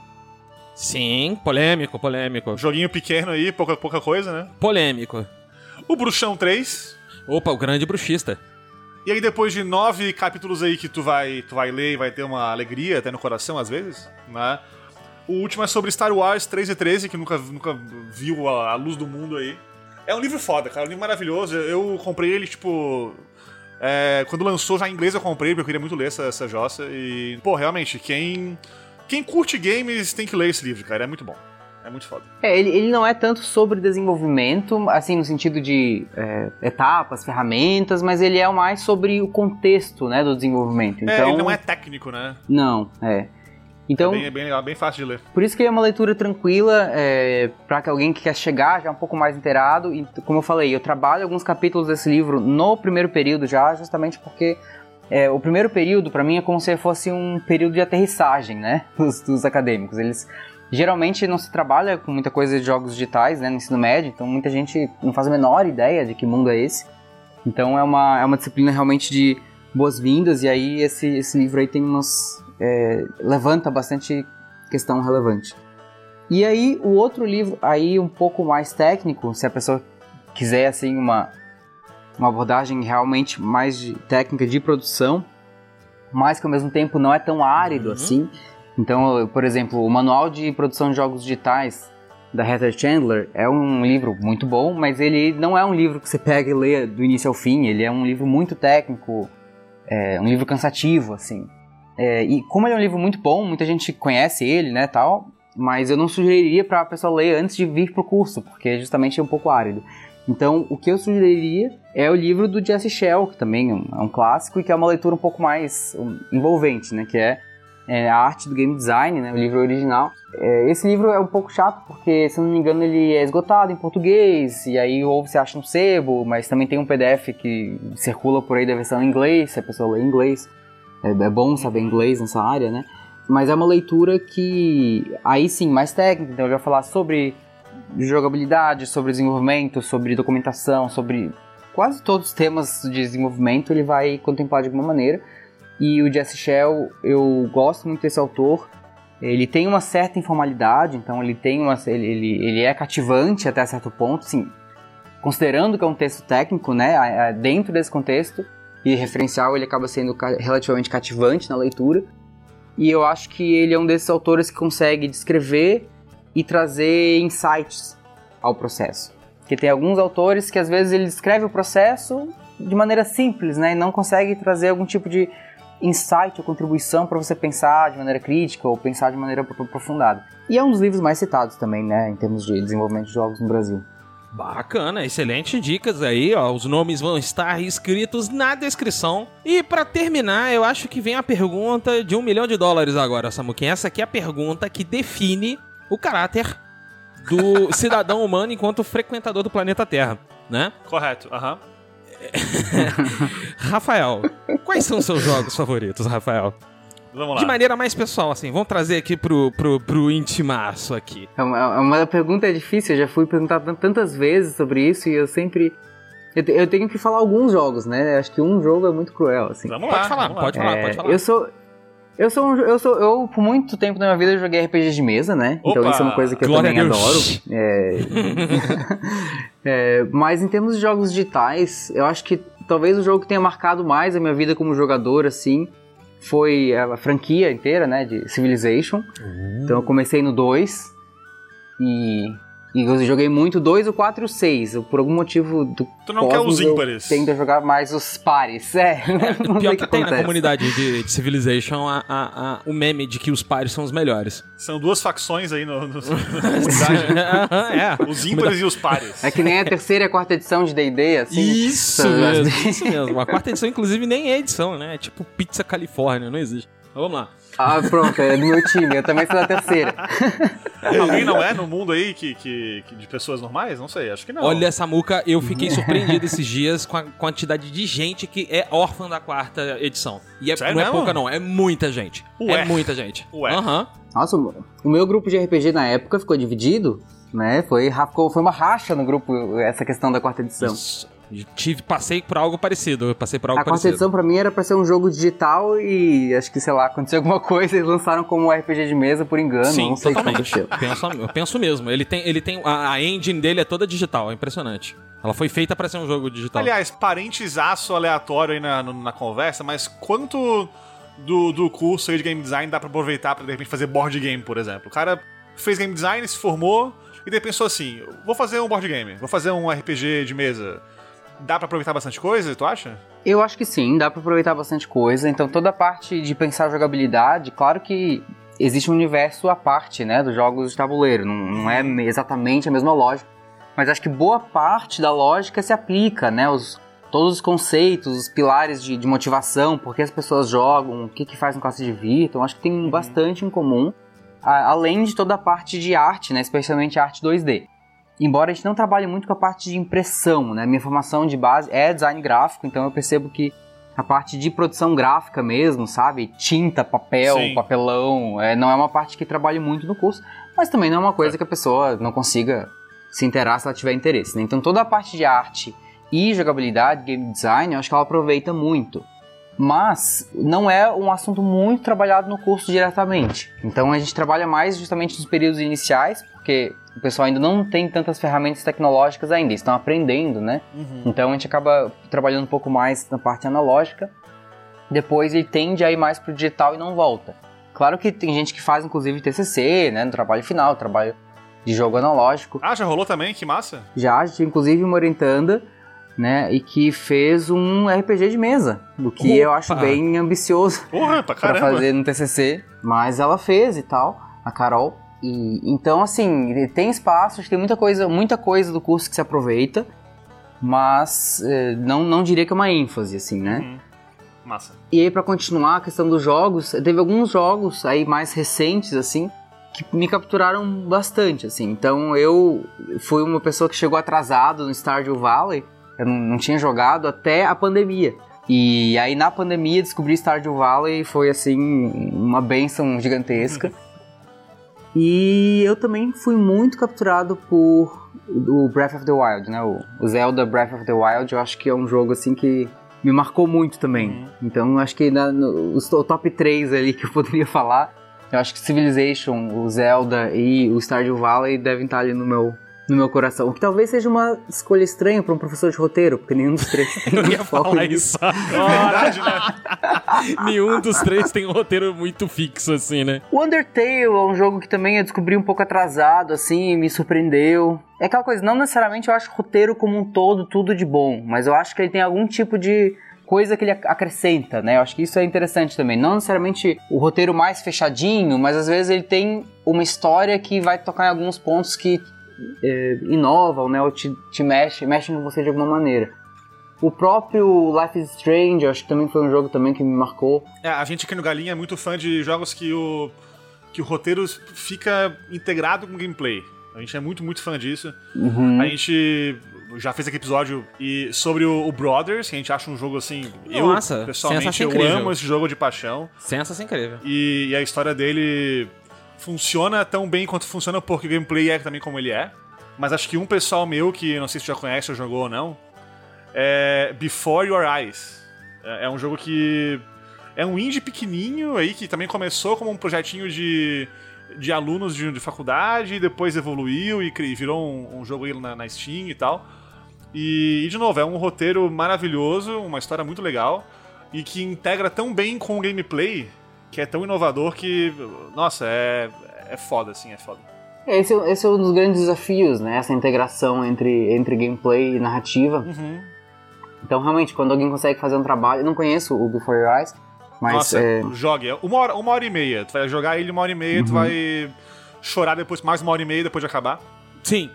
Sim, polêmico, polêmico. Joguinho pequeno aí, pouca, pouca coisa, né? Polêmico. O Bruxão três. Opa, o grande bruxista. E aí depois de nove capítulos aí que tu vai, tu vai ler e vai ter uma alegria até no coração às vezes, né? O último é sobre Star Wars treze e treze, que nunca, nunca viu a, a luz do mundo aí. É um livro foda, cara, um livro maravilhoso. Eu comprei ele, tipo... É, quando lançou já em inglês eu comprei, porque eu queria muito ler essa, essa jossa. E, pô, realmente, quem, quem curte games tem que ler esse livro, cara. É muito bom. É muito foda. É, ele, ele não é tanto sobre desenvolvimento, assim, no sentido de é, etapas, ferramentas, mas ele é mais sobre o contexto, né, do desenvolvimento. Então, é, ele não é técnico, né? Não, é. Então, é bem, é bem legal, bem fácil de ler. Por isso que é uma leitura tranquila, é, para que alguém que quer chegar já um pouco mais inteirado. E como eu falei, eu trabalho alguns capítulos desse livro no primeiro período já, justamente porque é, o primeiro período, para mim, é como se fosse um período de aterrissagem, né, dos, dos acadêmicos. Eles geralmente não se trabalha com muita coisa de jogos digitais, né, no ensino médio, então muita gente não faz a menor ideia de que mundo é esse. Então é uma, é uma disciplina realmente de boas-vindas, e aí esse, esse livro aí tem umas... É, levanta bastante questão relevante. E aí o outro livro aí um pouco mais técnico, se a pessoa quiser assim uma, uma abordagem realmente mais de técnica de produção, mas que ao mesmo tempo não é tão árido uhum. assim. Então, por exemplo, o Manual de Produção de Jogos Digitais da Heather Chandler é um livro muito bom, mas ele não é um livro que você pega e lê do início ao fim. Ele é um livro muito técnico, é um livro cansativo assim. É, e como ele é um livro muito bom, muita gente conhece ele, né, tal, mas eu não sugeriria para a pessoa ler antes de vir pro curso, porque justamente é um pouco árido. Então, o que eu sugeriria é o livro do Jesse Shell, que também é um, é um clássico e que é uma leitura um pouco mais um, envolvente, né, que é, é A Arte do Game Design, né, o livro original. É, esse livro é um pouco chato, porque, se não me engano, ele é esgotado em português, e aí ou você acha no sebo, mas também tem um P D F que circula por aí da versão em inglês, se a pessoa lê em inglês. É, é bom saber inglês nessa área, né? mas é uma leitura que, aí sim, mais técnica, então eu já falar sobre jogabilidade, sobre desenvolvimento, sobre documentação, sobre quase todos os temas de desenvolvimento ele vai contemplar de alguma maneira. E o Jesse Shell, eu gosto muito desse autor. Ele tem uma certa informalidade, então ele tem uma, ele, ele, ele é cativante até certo ponto, sim, considerando que é um texto técnico, né, dentro desse contexto e referencial, ele acaba sendo relativamente cativante na leitura. E eu acho que ele é um desses autores que consegue descrever e trazer insights ao processo. Porque tem alguns autores que às vezes ele descreve o processo de maneira simples, né, e não consegue trazer algum tipo de insight ou contribuição para você pensar de maneira crítica ou pensar de maneira aprofundada. E é um dos livros mais citados também, né, em termos de desenvolvimento de jogos no Brasil. Bacana, excelentes dicas aí, ó. Os nomes vão estar escritos na descrição. E pra terminar, eu acho que vem a pergunta de um milhão de dólares agora, Samuquinha. Essa aqui é a pergunta que define o caráter do cidadão humano enquanto frequentador do planeta Terra, né? Correto, aham. Uhum. Rafael, quais são os seus jogos favoritos, Rafael? Vamos lá. De maneira mais pessoal, assim, vamos trazer aqui pro, pro, pro intimaço aqui. É uma, é uma pergunta difícil, eu já fui perguntado tantas vezes sobre isso e eu sempre... Eu, te, eu tenho que falar alguns jogos, né? Acho que um jogo é muito cruel, assim. Vamos Pode lá, falar, vamos pode lá. falar, É, pode falar. Eu sou... Eu sou, um, eu sou, eu por muito tempo na minha vida eu joguei R P G de mesa, né? Opa! Então isso é uma coisa que eu Glória também a Deus. adoro. É... é, mas em termos de jogos digitais, eu acho que talvez o jogo que tenha marcado mais a minha vida como jogador, assim, foi a franquia inteira, né, de Civilization. Uhum. Então eu comecei no dois e, e eu joguei muito o dois, o quatro e o seis. Eu, por algum motivo do Tu não quer os Cosmos, eu ímpares. tendo a jogar mais os pares. É, não sei Pior o que tem na acontece. comunidade de, de Civilization a, a, a, o meme de que os pares são os melhores. São duas facções aí no, no, na comunidade. É. Os ímpares e os pares. É que nem a terceira e a quarta edição de D and D, assim. Isso São- mesmo, isso mesmo. A quarta edição, inclusive, nem é edição, né? É tipo Pizza Califórnia, não existe. Mas vamos lá. Ah, pronto, é do meu time. Eu também sou da terceira. Alguém não é no mundo aí que, que, que de pessoas normais? Não sei, acho que não. Olha, Samuca, eu fiquei surpreendido esses dias com a quantidade de gente que é órfã da quarta edição. E é, Sério não é mesmo? pouca, não. É muita gente. Ué. É muita gente. Ué. Aham. Nossa, o meu grupo de R P G na época ficou dividido, né? Foi, foi uma racha no grupo, essa questão da quarta edição. Isso. Tive, passei por algo parecido. Eu passei por algo A quarta parecido. edição pra mim era pra ser um jogo digital e acho que, sei lá, aconteceu alguma coisa e lançaram como um R P G de mesa por engano, Sim, não sei o que totalmente. aconteceu. Penso, eu penso mesmo. Ele tem, ele tem a, a engine dele é toda digital, é impressionante. Ela foi feita pra ser um jogo digital. Aliás, parênteses aleatório aí na, no- na conversa, mas quanto do, do curso aí de game design dá pra aproveitar pra de repente fazer board game, por exemplo? O cara fez game design, se formou e daí pensou assim, vou fazer um board game, vou fazer um R P G de mesa. Dá pra aproveitar bastante coisa, tu acha? Eu acho que sim, dá pra aproveitar bastante coisa. Então toda a parte de pensar jogabilidade, claro que existe um universo à parte, né, dos jogos de tabuleiro. Não, não é exatamente a mesma lógica. Mas acho que boa parte da lógica se aplica, né? Os, todos os conceitos, os pilares de, de motivação, por que as pessoas jogam, o que, que faz com que elas se divirtam. Acho que tem Uhum. bastante em comum. A, além de toda a parte de arte, né, especialmente a arte dois D. Embora a gente não trabalhe muito com a parte de impressão, né? Minha formação de base é design gráfico, então eu percebo que a parte de produção gráfica mesmo, sabe? Tinta, papel, Sim. papelão, é, não é uma parte que trabalho muito no curso, mas também não é uma coisa que a pessoa não consiga se interar se ela tiver interesse, né? Então toda a parte de arte e jogabilidade, game design, eu acho que ela aproveita muito. Mas não é um assunto muito trabalhado no curso diretamente. Então a gente trabalha mais justamente nos períodos iniciais, porque o pessoal ainda não tem tantas ferramentas tecnológicas ainda, estão aprendendo, né? Uhum. Então a gente acaba trabalhando um pouco mais na parte analógica. Depois ele tende a ir mais pro digital e não volta. Claro que tem gente que faz inclusive T C C, né? No trabalho final, trabalho de jogo analógico. Ah, já rolou também? Que massa. Já, a gente inclusive uma orientanda, né, e que fez um R P G de mesa, o que Opa! eu acho bem ambicioso Porra, pra pra caramba. fazer no T C C, mas ela fez e tal, a Carol. E então assim, tem espaço, tem muita coisa, muita coisa do curso que se aproveita, mas eh, não, não diria que é uma ênfase, assim, né? Uhum. Massa. E aí, pra continuar a questão dos jogos, teve alguns jogos aí mais recentes, assim, que me capturaram bastante, assim. Então, eu fui uma pessoa que chegou atrasado no Stardew Valley, eu não, não tinha jogado até a pandemia. E aí na pandemia descobri Stardew Valley e foi assim, uma bênção gigantesca. E eu também fui muito capturado por o Breath of the Wild, né? O Zelda Breath of the Wild, eu acho que é um jogo assim que me marcou muito também. Uhum. Então acho que na, no, o top três ali que eu poderia falar, eu acho que Civilization, o Zelda e o Stardew Valley devem estar ali no meu, no meu coração. O que talvez seja uma escolha estranha para um professor de roteiro, porque nenhum dos três tem eu ia foco falar nisso. isso agora. Verdade, né? Nenhum dos três tem um roteiro muito fixo, assim, né? O Undertale é um jogo que também eu descobri um pouco atrasado, assim, me surpreendeu. É aquela coisa, não necessariamente eu acho o roteiro como um todo tudo de bom, mas eu acho que ele tem algum tipo de coisa que ele acrescenta, né? Eu acho que isso é interessante também. Não necessariamente o roteiro mais fechadinho, mas às vezes ele tem uma história que vai tocar em alguns pontos que é, inovam, né? Ou te, te mexe, mexe com você de alguma maneira. O próprio Life is Strange, eu acho que também foi um jogo também que me marcou. É, a gente aqui no Galinha é muito fã de jogos que o, que o roteiro fica integrado com o gameplay. A gente é muito, muito fã disso. Uhum. A gente já fez aqui episódio e sobre o, o Brothers, que a gente acha um jogo assim... Nossa, eu, pessoalmente, eu incrível. amo esse jogo de paixão. Sensação incrível. E, e a história dele funciona tão bem quanto funciona porque o gameplay é também como ele é. Mas acho que um pessoal meu, que não sei se já conhece ou jogou ou não, é Before Your Eyes. É, é um jogo que... É um indie pequenininho aí, que também começou como um projetinho de... de alunos de, de faculdade, e depois evoluiu e cri, virou um, um jogo aí na, na Steam e tal. E, e, de novo, é um roteiro maravilhoso, uma história muito legal, e que integra tão bem com o gameplay, que é tão inovador que, nossa, é, é foda, assim, é foda. Esse, esse é um dos grandes desafios, né? Essa integração entre, entre gameplay e narrativa. Uhum. Então, realmente, quando alguém consegue fazer um trabalho... Eu não conheço o Before Your Eyes, mas... Nossa, é... jogue. Uma hora, uma hora e meia. Tu vai jogar ele uma hora e meia, uhum. Tu vai chorar depois, mais uma hora e meia depois de acabar. Sim.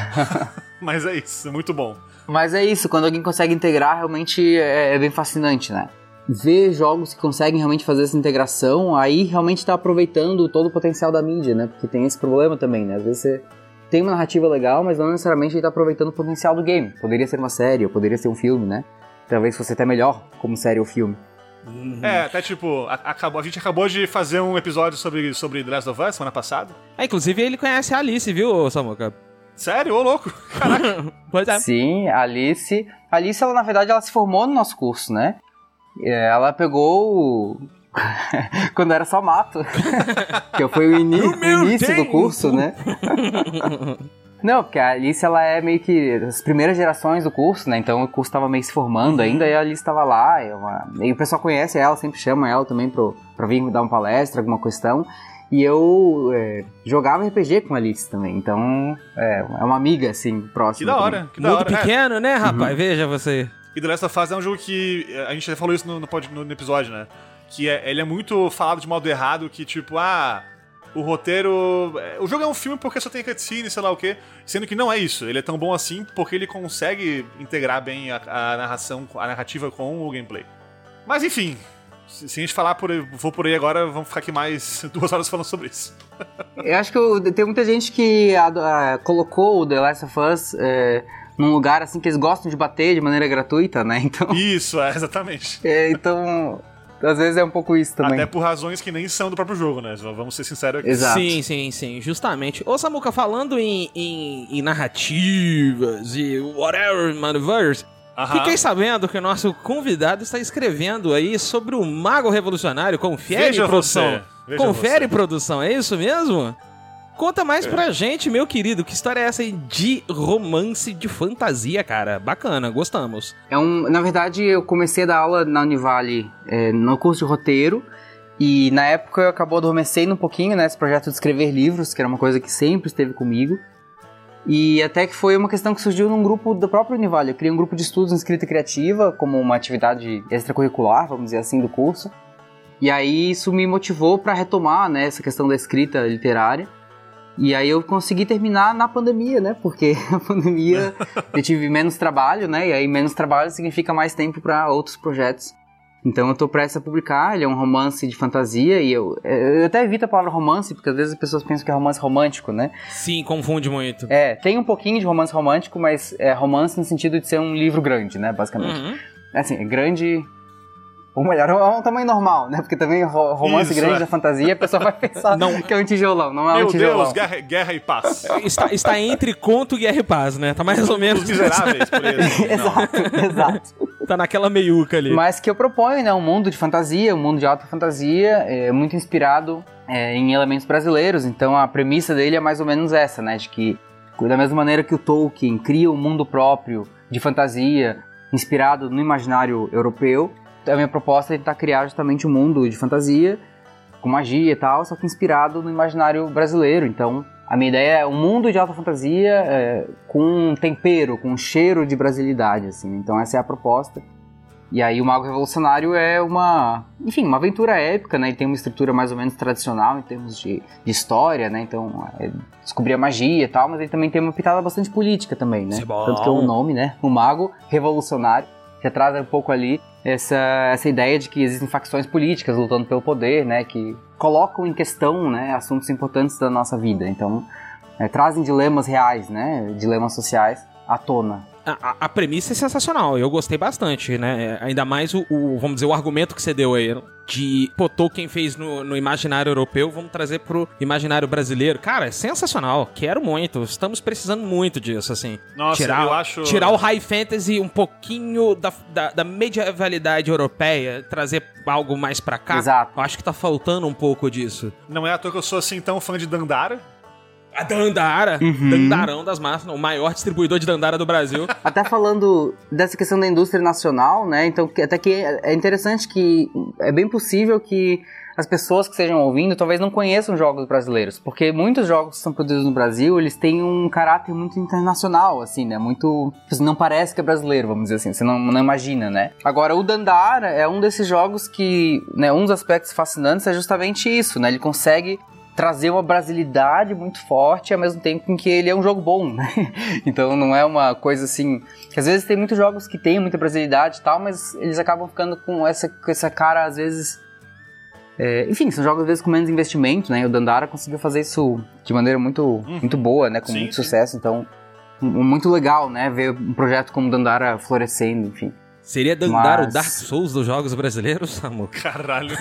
Mas é isso, é muito bom. Mas é isso, quando alguém consegue integrar, realmente é, é bem fascinante, né? Ver jogos que conseguem realmente fazer essa integração, aí realmente tá aproveitando todo o potencial da mídia, né? Porque tem esse problema também, né? Às vezes você tem uma narrativa legal, mas não necessariamente ele tá aproveitando o potencial do game. Poderia ser uma série, ou poderia ser um filme, né? Talvez fosse até melhor como série ou filme. Uhum. É, até tipo, a, acabou, a gente acabou de fazer um episódio sobre, sobre The Last of Us semana passada. É, inclusive ele conhece a Alice, viu, Samuca? Sério? Ô, louco! Caraca! Pois é. Sim, a Alice... A Alice, ela, na verdade, ela se formou no nosso curso, né? Ela pegou o... quando era só mato. Que foi o, ini... o início do curso, né? Não, porque a Alice, ela é meio que as primeiras gerações do curso, né? Então o curso tava meio se formando ainda, e a Alice tava lá. E, uma... e o pessoal conhece ela, sempre chama ela também pro... pra vir dar uma palestra, alguma questão. E eu é, jogava R P G com a Alice também, então é, é uma amiga, assim, próxima. Que da hora, também. que da Mundo hora. pequeno, é. né, rapaz? Uhum. Veja você. E The Last of Us é um jogo que, a gente já falou isso no, no, no episódio, né? Que é, ele é muito falado de modo errado, que tipo, ah, o roteiro... O jogo é um filme porque só tem cutscene, sei lá o quê, sendo que não é isso. Ele é tão bom assim porque ele consegue integrar bem a, a narração, a narrativa com o gameplay. Mas enfim... Se a gente falar por aí, vou por aí agora, vamos ficar aqui mais duas horas falando sobre isso. Eu acho que eu, tem muita gente que a, a, colocou o The Last of Us é, num lugar assim que eles gostam de bater de maneira gratuita, né? Então, isso, é, exatamente. É, então, às vezes é um pouco isso também. Até por razões que nem são do próprio jogo, né? Vamos ser sinceros aqui. Exato. Sim, sim, sim, justamente. Ô, Samuca, falando em, em, em narrativas e whatever, Maniverse... Aham. Fiquei sabendo que o nosso convidado está escrevendo aí sobre o Mago Revolucionário. Confere, Veja produção. você, veja Confere, você. produção. É isso mesmo? Conta mais É. pra gente, meu querido. Que história é essa aí de romance de fantasia, cara? Bacana, gostamos. É um, na verdade, eu comecei a dar aula na Univale é, no curso de roteiro. E na época eu acabou adormecendo um pouquinho, né? Esse projeto de escrever livros, que era uma coisa que sempre esteve comigo. E até que foi uma questão que surgiu num grupo do próprio Univale. Eu criei um grupo de estudos em escrita criativa, como uma atividade extracurricular, vamos dizer assim, do curso. E aí isso me motivou para retomar, né, essa questão da escrita literária. E aí eu consegui terminar na pandemia, né? Porque a pandemia eu tive menos trabalho, né? E aí menos trabalho significa mais tempo para outros projetos. Então eu tô prestes a publicar, ele é um romance de fantasia e eu, eu até evito a palavra romance, porque às vezes as pessoas pensam que é romance romântico, né? Sim, confunde muito. É, tem um pouquinho de romance romântico, mas é romance no sentido de ser um livro grande, né, basicamente. Uhum. Assim, é grande Ou melhor, é um tamanho normal, né? Porque também ro- romance Isso, grande é. da fantasia, a pessoa vai pensar Não. que é um tijolão, não é Meu um tijolão. Deus, guerra, guerra e paz. Está, está entre conto, guerra e paz, né? Tá mais ou menos. Os miseráveis, por exemplo. Não. Exato, exato. Tá naquela meiuca ali. Mas que eu proponho, né? Um mundo de fantasia, um mundo de alta fantasia, é, muito inspirado é, em elementos brasileiros. Então a premissa dele é mais ou menos essa, né? De que, da mesma maneira que o Tolkien cria um mundo próprio de fantasia, inspirado no imaginário europeu, a minha proposta é tentar criar justamente um mundo de fantasia, com magia e tal, só que inspirado no imaginário brasileiro. Então, a minha ideia é um mundo de alta fantasia é, com um tempero, com um cheiro de brasilidade, assim. Então, essa é a proposta. E aí, o Mago Revolucionário é uma, enfim, uma aventura épica, né? Ele tem uma estrutura mais ou menos tradicional em termos de, de história, né? Então, é, descobrir a magia e tal, mas ele também tem uma pitada bastante política também, né? Isso é bom. Tanto que é o nome, né? O Mago Revolucionário, já traz um pouco ali essa, essa ideia de que existem facções políticas lutando pelo poder, né? Que colocam em questão, né? Assuntos importantes da nossa vida. Então, é, trazem dilemas reais, né? Dilemas sociais à tona. A, a- a premissa é sensacional, eu gostei bastante, né? Ainda mais o, o, vamos dizer, o argumento que você deu aí, de, pô, Tolkien fez no, no imaginário europeu, vamos trazer pro imaginário brasileiro. Cara, é sensacional, quero muito, estamos precisando muito disso, assim. Nossa, tirar, eu acho- Tirar o high fantasy um pouquinho da, da, da medievalidade europeia, trazer algo mais pra cá. Exato. Eu acho que tá faltando um pouco disso. Não é à toa que eu sou assim tão fã de Dandara. A Dandara, Uhum. Dandarão das massas, o maior distribuidor de Dandara do Brasil. Até falando dessa questão da indústria nacional, né? Então, que- até que é interessante que é bem possível que as pessoas que estejam ouvindo talvez não conheçam jogos brasileiros, porque muitos jogos que são produzidos no Brasil, eles têm um caráter muito internacional, assim, né? Muito... não parece que é brasileiro, vamos dizer assim, você não, não imagina, né? Agora, o Dandara é um desses jogos que, né, um dos aspectos fascinantes é justamente isso, né? Ele consegue trazer uma brasilidade muito forte ao mesmo tempo em que ele é um jogo bom, né? Então não é uma coisa assim... que às vezes tem muitos jogos que tem muita brasilidade e tal, mas eles acabam ficando com essa, com essa cara, às vezes... é, enfim, são jogos às vezes com menos investimento, né? E o Dandara conseguiu fazer isso de maneira muito, muito boa, né? Com Sim, muito sim. sucesso, então... um- muito legal, né? Ver um projeto como o Dandara florescendo, enfim. Seria Dandara Mas- o Dark Souls dos jogos brasileiros, Samu? Caralho.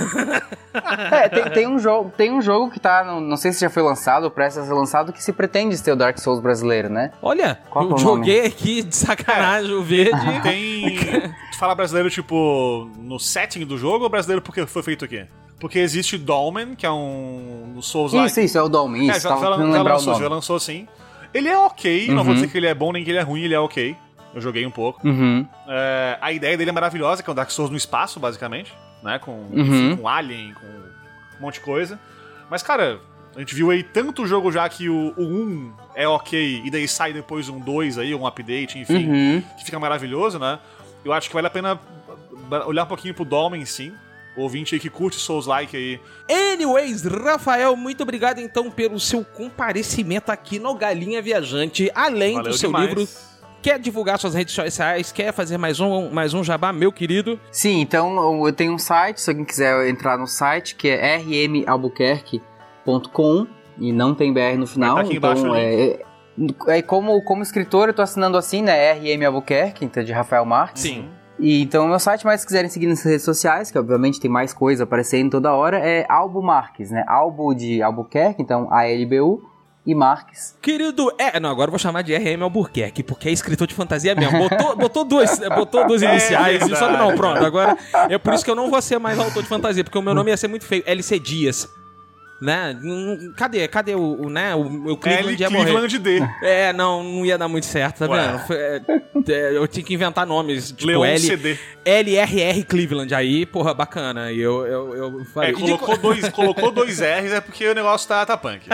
É, tem, tem um jogo, tem um jogo que tá, não, não sei se já foi lançado ou prestes a ser lançado, que se pretende ser o Dark Souls brasileiro, né? Olha, Qual que é eu o joguei aqui de sacanagem o verde. Tem... Tu fala brasileiro, tipo, no setting do jogo ou brasileiro porque foi feito aqui? Porque existe Dolmen, que é um... no Souls-like. Isso, isso, é o Dolmen, isso, É, já, tava já, tentando já lembrar o lançou, nome. já lançou sim. Ele é ok, não vou Uhum. dizer que ele é bom nem que ele é ruim, ele é ok. Eu joguei um pouco. Uhum. É, a ideia dele é maravilhosa, que é um Dark Souls no espaço, basicamente. Né? Com, Uhum. enfim, com Alien, com um monte de coisa. Mas, cara, a gente viu aí tanto jogo já que o, o um é ok, e daí sai depois um dois aí, um update, enfim, Uhum. que fica maravilhoso, né? Eu acho que vale a pena olhar um pouquinho pro Dolmen, sim. O ouvinte aí que curte Souls-like aí. Anyways, Rafael, muito obrigado então pelo seu comparecimento aqui no Galinha Viajante. Além Valeu do seu demais. livro, quer divulgar suas redes sociais, quer fazer mais um, mais um jabá, meu querido? Sim, então eu tenho um site, se alguém quiser entrar no site, que é r m albuquerque ponto com, e não tem B R no final. Vai tá aqui embaixo Então o é, é, é como, como escritor eu tô assinando assim, né, R M Albuquerque, então de Rafael Marques. Sim. E então meu site, mas se quiserem seguir nas redes sociais, que obviamente tem mais coisa aparecendo toda hora, é Albu Marques, né? Albu de Albuquerque, então A L B U, e Marques. Querido, é, não, agora eu vou chamar de R M Albuquerque, porque é escritor de fantasia mesmo. Botou, botou duas, botou duas iniciais, e só que não, pronto, agora é por isso que eu não vou ser mais autor de fantasia, porque o meu nome ia ser muito feio, L C Dias. Né? Hum, Cadê? Cadê o, o, né? o, o Cleveland L ia morrer. Cleveland D. É, não, não ia dar muito certo, tá Ué. vendo? Foi- é, é, eu tinha que inventar nomes, tipo Leon L, C D. L R R Cleveland, aí, porra, bacana. E eu, eu, eu É, falei. colocou dois, colocou dois R's é porque o negócio tá, tá punk.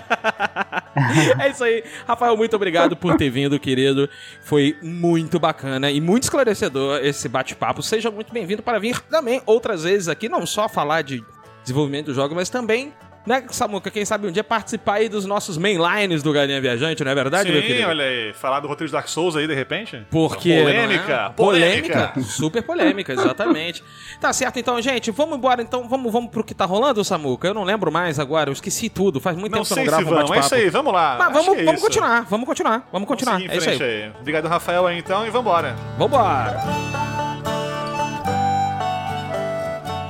É isso aí. Rafael, muito obrigado por ter vindo, querido. Foi muito bacana e muito esclarecedor esse bate-papo. Seja muito bem-vindo para vir também outras vezes aqui, não só falar de desenvolvimento do jogo, mas também, né, Samuca, quem sabe um dia participar aí dos nossos mainlines do Galinha Viajante, não é verdade, meu Sim, querido? olha aí, falar do roteiro de Dark Souls aí, de repente. Porque Polêmica, não é? polêmica. polêmica, super polêmica, exatamente. Tá certo, então, gente, vamos embora, então, vamos, vamos pro que tá rolando, Samuca? Eu não lembro mais agora, eu esqueci tudo, faz muito Não tempo que eu sei não se gravo um vamos, é bate-papo. isso aí, vamos lá. Mas Acho vamos, que é vamos isso. continuar, vamos continuar, vamos continuar, Vamos é isso seguir em aí. frente aí. Obrigado, Rafael, aí então, e vambora. Vambora!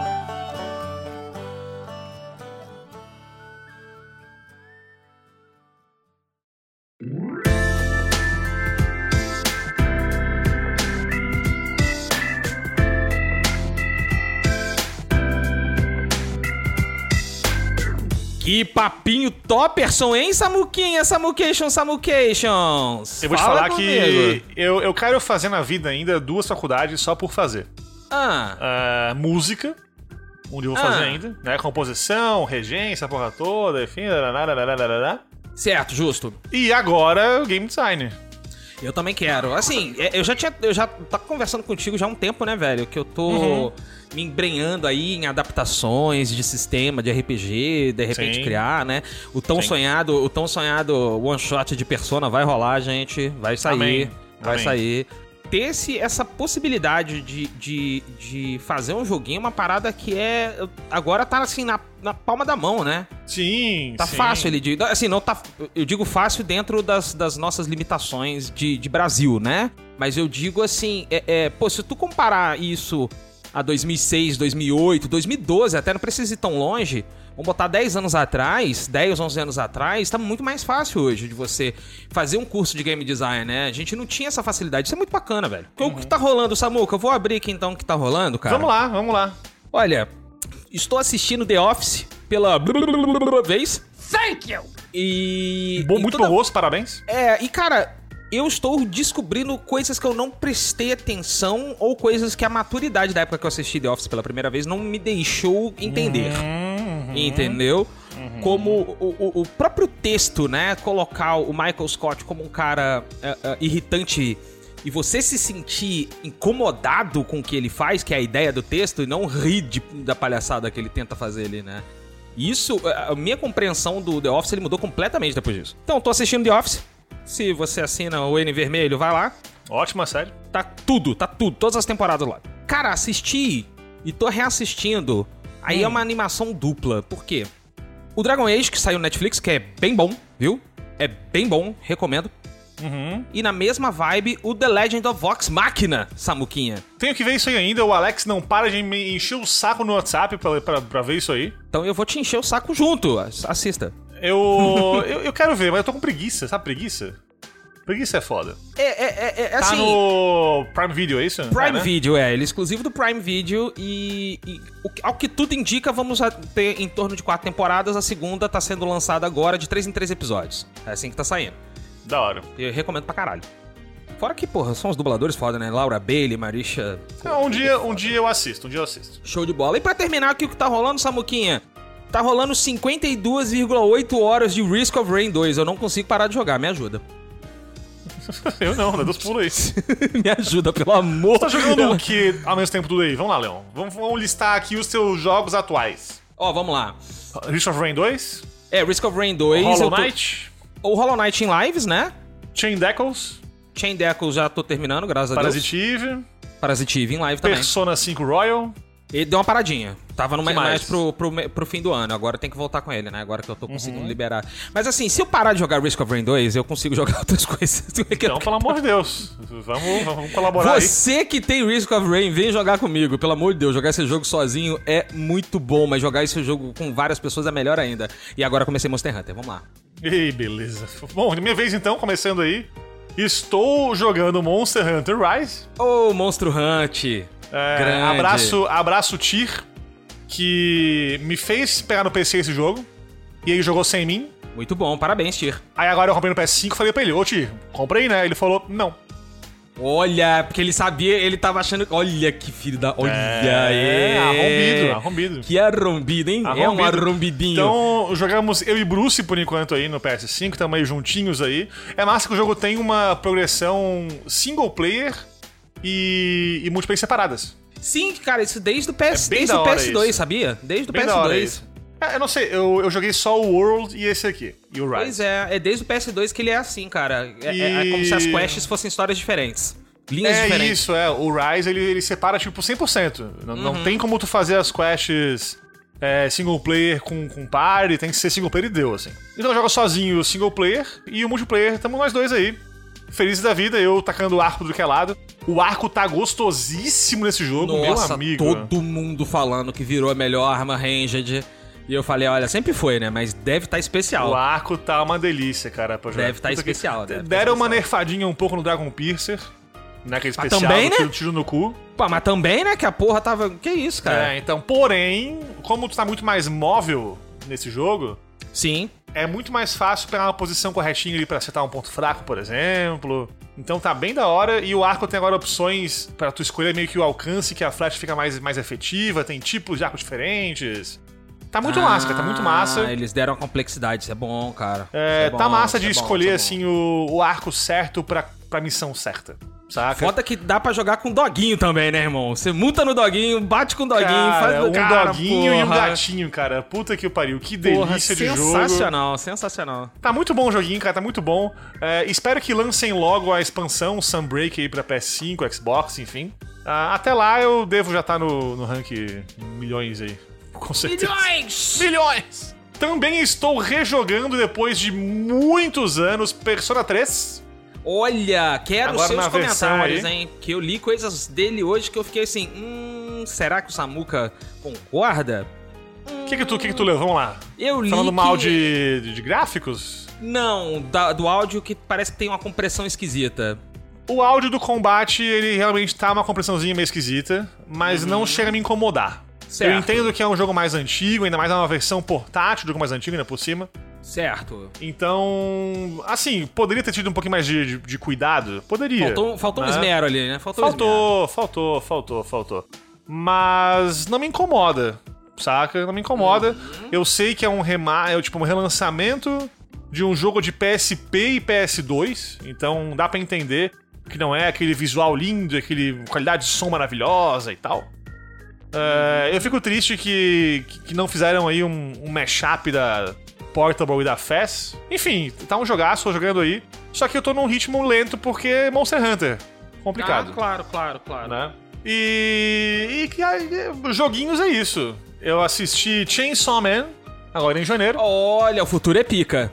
Que papinho topperson, hein, Samuquinha? Samucation, Samucations. Eu vou te Fala falar comigo. que eu, eu quero fazer na vida ainda duas faculdades só por fazer. Ah, Ah, música, onde eu vou Ah. fazer ainda, né? Composição, regência, a porra toda, enfim. Larararararará. certo, justo. E agora, game design. Eu também quero. Assim, é, eu já tinha. Eu já tava conversando contigo já há um tempo, né, velho? Que eu tô Uhum. me embrenhando aí em adaptações de sistema, de R P G, de repente Sim. criar, né? O tão Sim. sonhado, o tão sonhado one shot de Persona vai rolar, gente. Vai sair. Amém. Vai Amém. sair. Ter esse, essa possibilidade de, de, de fazer um joguinho é uma parada que é. Agora tá assim na, na palma da mão, né? Sim, Tá sim. fácil ele de. Assim, não tá. Eu digo fácil dentro das, das nossas limitações de, de Brasil, né? Mas eu digo assim, é, é, pô, se tu comparar isso a dois mil e seis, dois mil e oito, dois mil e doze, até não precisa ir tão longe. Vamos botar dez anos atrás, dez, onze anos atrás, tá muito mais fácil hoje de você fazer um curso de game design, né? A gente não tinha essa facilidade. Isso é muito bacana, velho. O que tá rolando, Samuca? Eu vou abrir aqui então o que tá rolando, cara. Vamos lá, vamos lá. Olha, estou assistindo The Office pela vez. Thank you! E. Bom, e muito toda- bom gosto, parabéns. É, e cara, eu estou descobrindo coisas que eu não prestei atenção ou coisas que a maturidade da época que eu assisti The Office pela primeira vez não me deixou entender. Entendeu? Como o, o- o próprio texto, né? Colocar o Michael Scott como um cara é, é, irritante e você se sentir incomodado com o que ele faz, que é a ideia do texto, e não rir de- da palhaçada que ele tenta fazer ali, né? Isso, a minha compreensão do The Office, ele mudou completamente depois disso. Então, tô assistindo The Office. Se você assina o N vermelho, vai lá. Ótima série. Tá tudo, tá tudo, todas as temporadas lá. Cara, assisti e tô reassistindo. Aí é uma animação dupla. Por quê? O Dragon Age, que saiu no Netflix, que é bem bom, viu? É bem bom, recomendo. E na mesma vibe, o The Legend of Vox Machina, Samuquinha. Tenho que ver isso aí ainda. O Alex não para de me encher o saco no WhatsApp pra, pra, pra ver isso aí. Então eu vou te encher o saco junto, assista. Eu, eu, eu quero ver, mas eu tô com preguiça. Sabe preguiça? Preguiça é foda. É, é, é, é Tá assim... no Prime Video, é isso? Prime É, né? Video, é. Ele é exclusivo do Prime Video e, e o que- ao que tudo indica, vamos a- ter em torno de quatro temporadas. A segunda tá sendo lançada agora de três em três episódios. É assim que tá saindo. Da hora. Eu recomendo pra caralho. Fora que, porra, são os dubladores foda, né? Laura Bailey, Marisha... Não, um dia, um dia eu assisto, um dia eu assisto. Show de bola. E pra terminar aqui o que tá rolando, Samuquinha? Tá rolando cinquenta e duas vírgula oito horas de Risk of Rain dois. Eu não consigo parar de jogar, me ajuda. Eu não, dá dos pulos aí. Me ajuda, pelo amor. Você tá jogando o que ao mesmo tempo tudo aí? Vamos lá, Leon. Vamos, vamos listar aqui os seus jogos atuais. Ó, vamos lá. Risk of Rain dois, É, Risk of Rain dois. Hollow eu tô- Knight, O Hollow Knight em lives, né? Chain Deckles, Chain Deckle já tô terminando, graças a Deus. Parasitive, Parasitive em live também. Persona cinco Royal. Ele deu uma paradinha. Tava no Que mais, mais? mais pro, pro, pro fim do ano. Agora tem que voltar com ele, né? Agora que eu tô conseguindo liberar. Mas assim, se eu parar de jogar Risk of Rain dois, eu consigo jogar outras coisas. Então, pelo amor de Deus, vamos, vamos colaborar aí. Você que tem Risk of Rain, vem jogar comigo. Pelo amor de Deus, jogar esse jogo sozinho é muito bom, mas jogar esse jogo com várias pessoas é melhor ainda. E agora comecei Monster Hunter, vamos lá. Ei, beleza. Bom, minha vez então, começando aí. Estou jogando Monster Hunter Rise. Ô, Monstro Hunt. É, Grande. abraço, abraço Tyr, que me fez pegar no P C esse jogo. E ele jogou sem mim. Muito bom, parabéns, Tyr. Aí agora eu comprei no P S cinco e falei pra ele, ô Tyr, comprei, né? Ele falou, não. Olha, porque ele sabia, ele tava achando... Olha que filho da... Olha, É, é. arrombido, arrombido. Que arrombido, hein? É um Arrombido. arrombidinho. Então, jogamos eu e Bruce por enquanto aí no P S cinco, estamos aí juntinhos aí. É massa que o jogo tem uma progressão single player e, e multiplayer separadas. Sim, cara, isso desde o P S, É bem desde da o hora P S dois, isso. sabia? Desde o Bem P S da hora dois. isso. É, eu não sei, eu, eu joguei só o World e esse aqui, e o Rise. Pois é, é desde o P S dois que ele é assim, cara. É, E- é- é como se as quests fossem histórias diferentes. Linhas É diferentes. isso, é. O Rise, ele, ele separa, tipo, cem por cento. Não, não Uhum. tem como tu fazer as quests é, single player com, com party, tem que ser single player e deu, assim. Então eu jogo sozinho o single player e o multiplayer, tamo nós dois aí. Felizes da vida, eu tacando o arco do que é lado. O arco tá gostosíssimo nesse jogo, Nossa, meu amigo. todo mundo falando que virou a melhor arma ranged. E eu falei, olha, sempre foi, né? Mas deve estar especial. O arco tá uma delícia, cara, pra jogar. Deve tá Puta que- especial, deve tá Deram uma especial. nerfadinha um pouco no Dragon Piercer, né? Aquele Mas especial também, do né? tiro, tiro no cu. Pô, mas também, né? Que a porra tava... Que isso, cara? É, então, porém, como tu tá muito mais móvel nesse jogo, Sim. É muito mais fácil pegar uma posição corretinha ali pra acertar um ponto fraco, por exemplo. Então tá bem da hora. E o arco tem agora opções pra tu escolher meio que o alcance, que a flecha fica mais, mais efetiva. Tem tipos de arcos diferentes. Tá muito ah, massa, cara. Tá muito massa. Eles deram a complexidade. Isso é bom, cara. É, é bom, tá massa de é bom, escolher, é assim, o, o arco certo pra, pra missão certa. Saca? Foda que dá pra jogar com doguinho também, né, irmão? Você multa no doguinho, bate com o doguinho, Cara, faz um cara, doguinho e um porra. gatinho, cara. Puta que pariu. Que delícia Porra, de jogo. sensacional, sensacional. Tá muito bom o joguinho, cara. Tá muito bom. É, espero que lancem logo a expansão Sunbreak aí pra P S cinco, Xbox, enfim. Ah, até lá eu devo já estar tá no, no rank milhões aí. Com certeza. Milhões! Milhões! Também estou rejogando depois de muitos anos Persona três. Olha, quero Agora seus na versão comentários, aí. hein? Que eu li coisas dele hoje que eu fiquei assim, hum, será que o Samuka concorda? O que que tu, que que tu leu? Vamos lá. Eu li Falando mal que... de, de, de gráficos? Não, da- do áudio que parece que tem uma compressão esquisita. O áudio do combate, ele realmente tá uma compressãozinha meio esquisita, mas Uhum. não chega a me incomodar. Certo. Eu entendo que é um jogo mais antigo, ainda mais é uma versão portátil do jogo mais antigo, ainda por cima. Certo. Então, assim, poderia ter tido um pouquinho mais de, de, de cuidado? Poderia. Faltou, faltou um né? esmero ali, né? Faltou, um esmero. Faltou, faltou, faltou, faltou. Mas não me incomoda, saca? Não me incomoda. Uhum. Eu sei que é um rema é tipo um relançamento de um jogo de P S P e P S dois, então dá pra entender que não é aquele visual lindo, aquele qualidade de som maravilhosa e tal. É, eu fico triste que, que não fizeram aí um, um mashup da Portable e da F A S. Enfim, tá um jogaço, tô jogando aí. Só que eu tô num ritmo lento porque é Monster Hunter. Complicado. Ah, claro, claro, claro. Né? E, e, e joguinhos é isso. Eu assisti Chainsaw Man, agora em janeiro. Olha, o futuro é pica.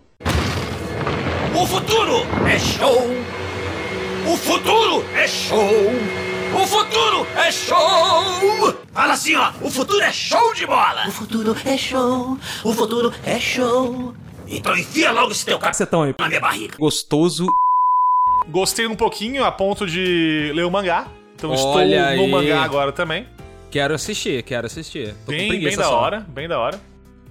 O futuro é show! O futuro é show! O futuro é show! Fala assim, ó! O futuro é show de bola! O futuro é show! O futuro é show! Então enfia logo esse teu Cacetão aí. na minha barriga! Gostoso. Gostei um pouquinho a ponto de ler o mangá. Então Olha estou no aí. mangá agora também. Quero assistir, quero assistir. Tô com Bem, preguiça bem da só. hora, bem da hora.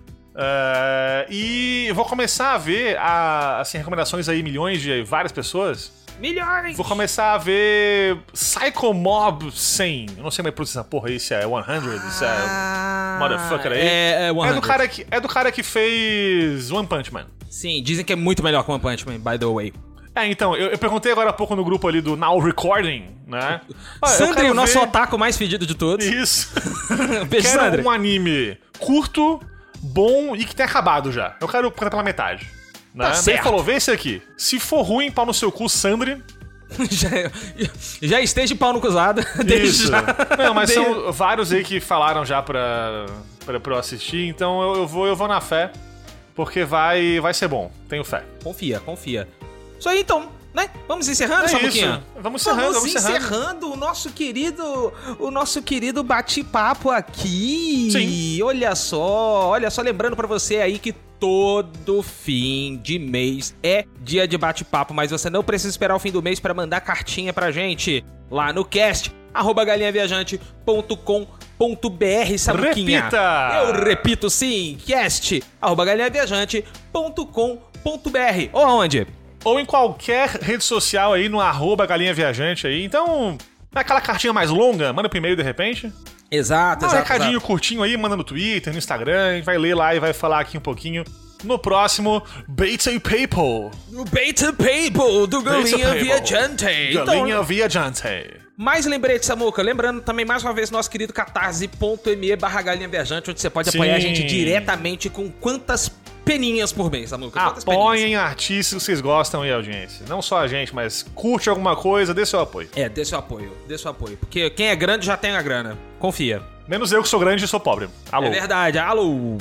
É, e eu vou começar a ver a, assim, recomendações aí, milhões de várias pessoas. Milhões! Vou começar a ver Psycho Mob cem. Eu não sei como é que pronuncia essa porra aí, se é cem, se é motherfucker aí. É, é, É do, cem. cara que, é do cara que fez One Punch Man. Sim, dizem que é muito melhor que One Punch Man, by the way. É, então, eu, eu perguntei agora há pouco no grupo ali do Now Recording, né? Ah, eu Sandri, quero o nosso ver- otaku mais fedido de todos. Isso. Beijo, Quero Sandri. um anime curto, bom e que tenha acabado já. Eu quero contar pela metade. Né? Tá Daí certo. ele falou, vê esse aqui. Se for ruim, pau no seu cu, Sandri. já, já esteja de pau no cuzado. desde Isso. já. Não, mas Desde- são vários aí que falaram já pra, pra, pra eu assistir, então eu, eu, vou, eu vou na fé, porque vai, vai ser bom. Tenho fé. Confia, confia. Isso aí, então, né? Vamos encerrando, É Samuquinha? isso. Vamos encerrando, vamos vamos encerrando. encerrando o nosso querido, o nosso querido bate-papo aqui. Sim. Olha só, olha só, lembrando pra você aí que todo fim de mês é dia de bate-papo, mas você não precisa esperar o fim do mês pra mandar cartinha pra gente lá no cast arroba galinha viajante ponto com ponto br, Samuquinha. Repita! Eu repito sim, cast arroba galinha viajante ponto com ponto br. Ou aonde? Ou em qualquer rede social aí, no arroba galinha viajante aí. Então, naquela cartinha mais longa, manda pro e-mail de repente. Exato, Dá um exato. recadinho exato. curtinho aí, manda no Twitter, no Instagram, a gente vai ler lá e vai falar aqui um pouquinho no próximo Beta People. O Beta People do Galinha People. Viajante. Galinha Então, Viajante. mais lembrete, Samuca. Lembrando também, mais uma vez, nosso querido catarse.me barra Galinha Viajante, onde você pode Sim. apoiar a gente diretamente com quantas peninhas por mês, Samuca? Quantas peninhas? Apoiem artistas que vocês gostam aí, audiência. Não só a gente, mas curte alguma coisa, dê seu apoio. É, dê seu apoio, dê seu apoio. Porque quem é grande já tem a grana. Confia. Menos eu que sou grande e sou pobre. Alô. É verdade, alô!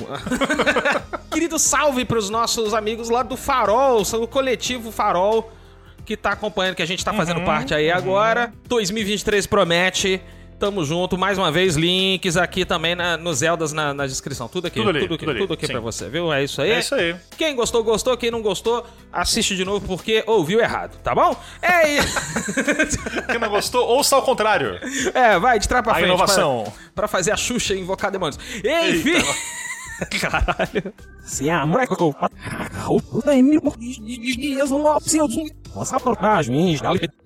Querido salve pros nossos amigos lá do Farol, são o coletivo Farol, que tá acompanhando, que a gente tá fazendo Uhum, parte aí agora. dois mil e vinte e três promete. Tamo junto, mais uma vez, links aqui também na, no Zeldas na, na descrição. Tudo aqui, Tudo ali, tudo aqui, tudo ali, tudo aqui sim. pra você, viu? É isso aí. É isso aí. Quem gostou, gostou. Quem não gostou, assiste de novo porque ouviu errado, tá bom? É isso. Quem não gostou, ouça ao contrário. É, vai, de trás pra A frente. inovação. Pra, pra fazer a Xuxa invocar demônios. Enfim. Caralho. Se a moleque eu o time dias não precisa nossa propagem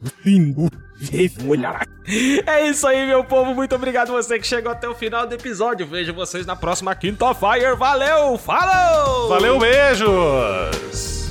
É isso aí, meu povo. Muito obrigado você que chegou até o final do episódio. Vejo vocês na próxima quinta-feira. Valeu, falou! Valeu, beijos!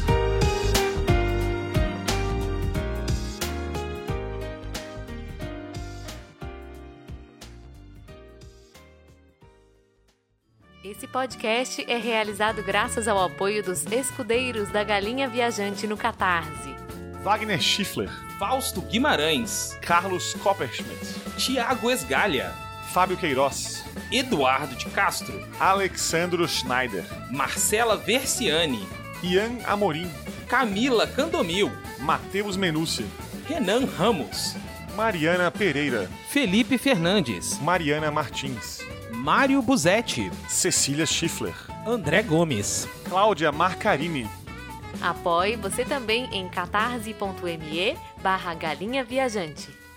Esse podcast é realizado graças ao apoio dos escudeiros da Galinha Viajante no Catarse. Wagner Schiffler, Fausto Guimarães, Carlos Copperschmidt, Tiago Esgalha, Fábio Queiroz, Eduardo de Castro, Alexandro Schneider, Marcela Versiani, Ian Amorim, Camila Candomil, Matheus Menúcio, Renan Ramos, Mariana Pereira, Felipe Fernandes, Mariana Martins, Mário Buzetti, Cecília Schiffler, André Gomes, Cláudia Marcarini. Apoie você também em catarse.me barra Galinha Viajante.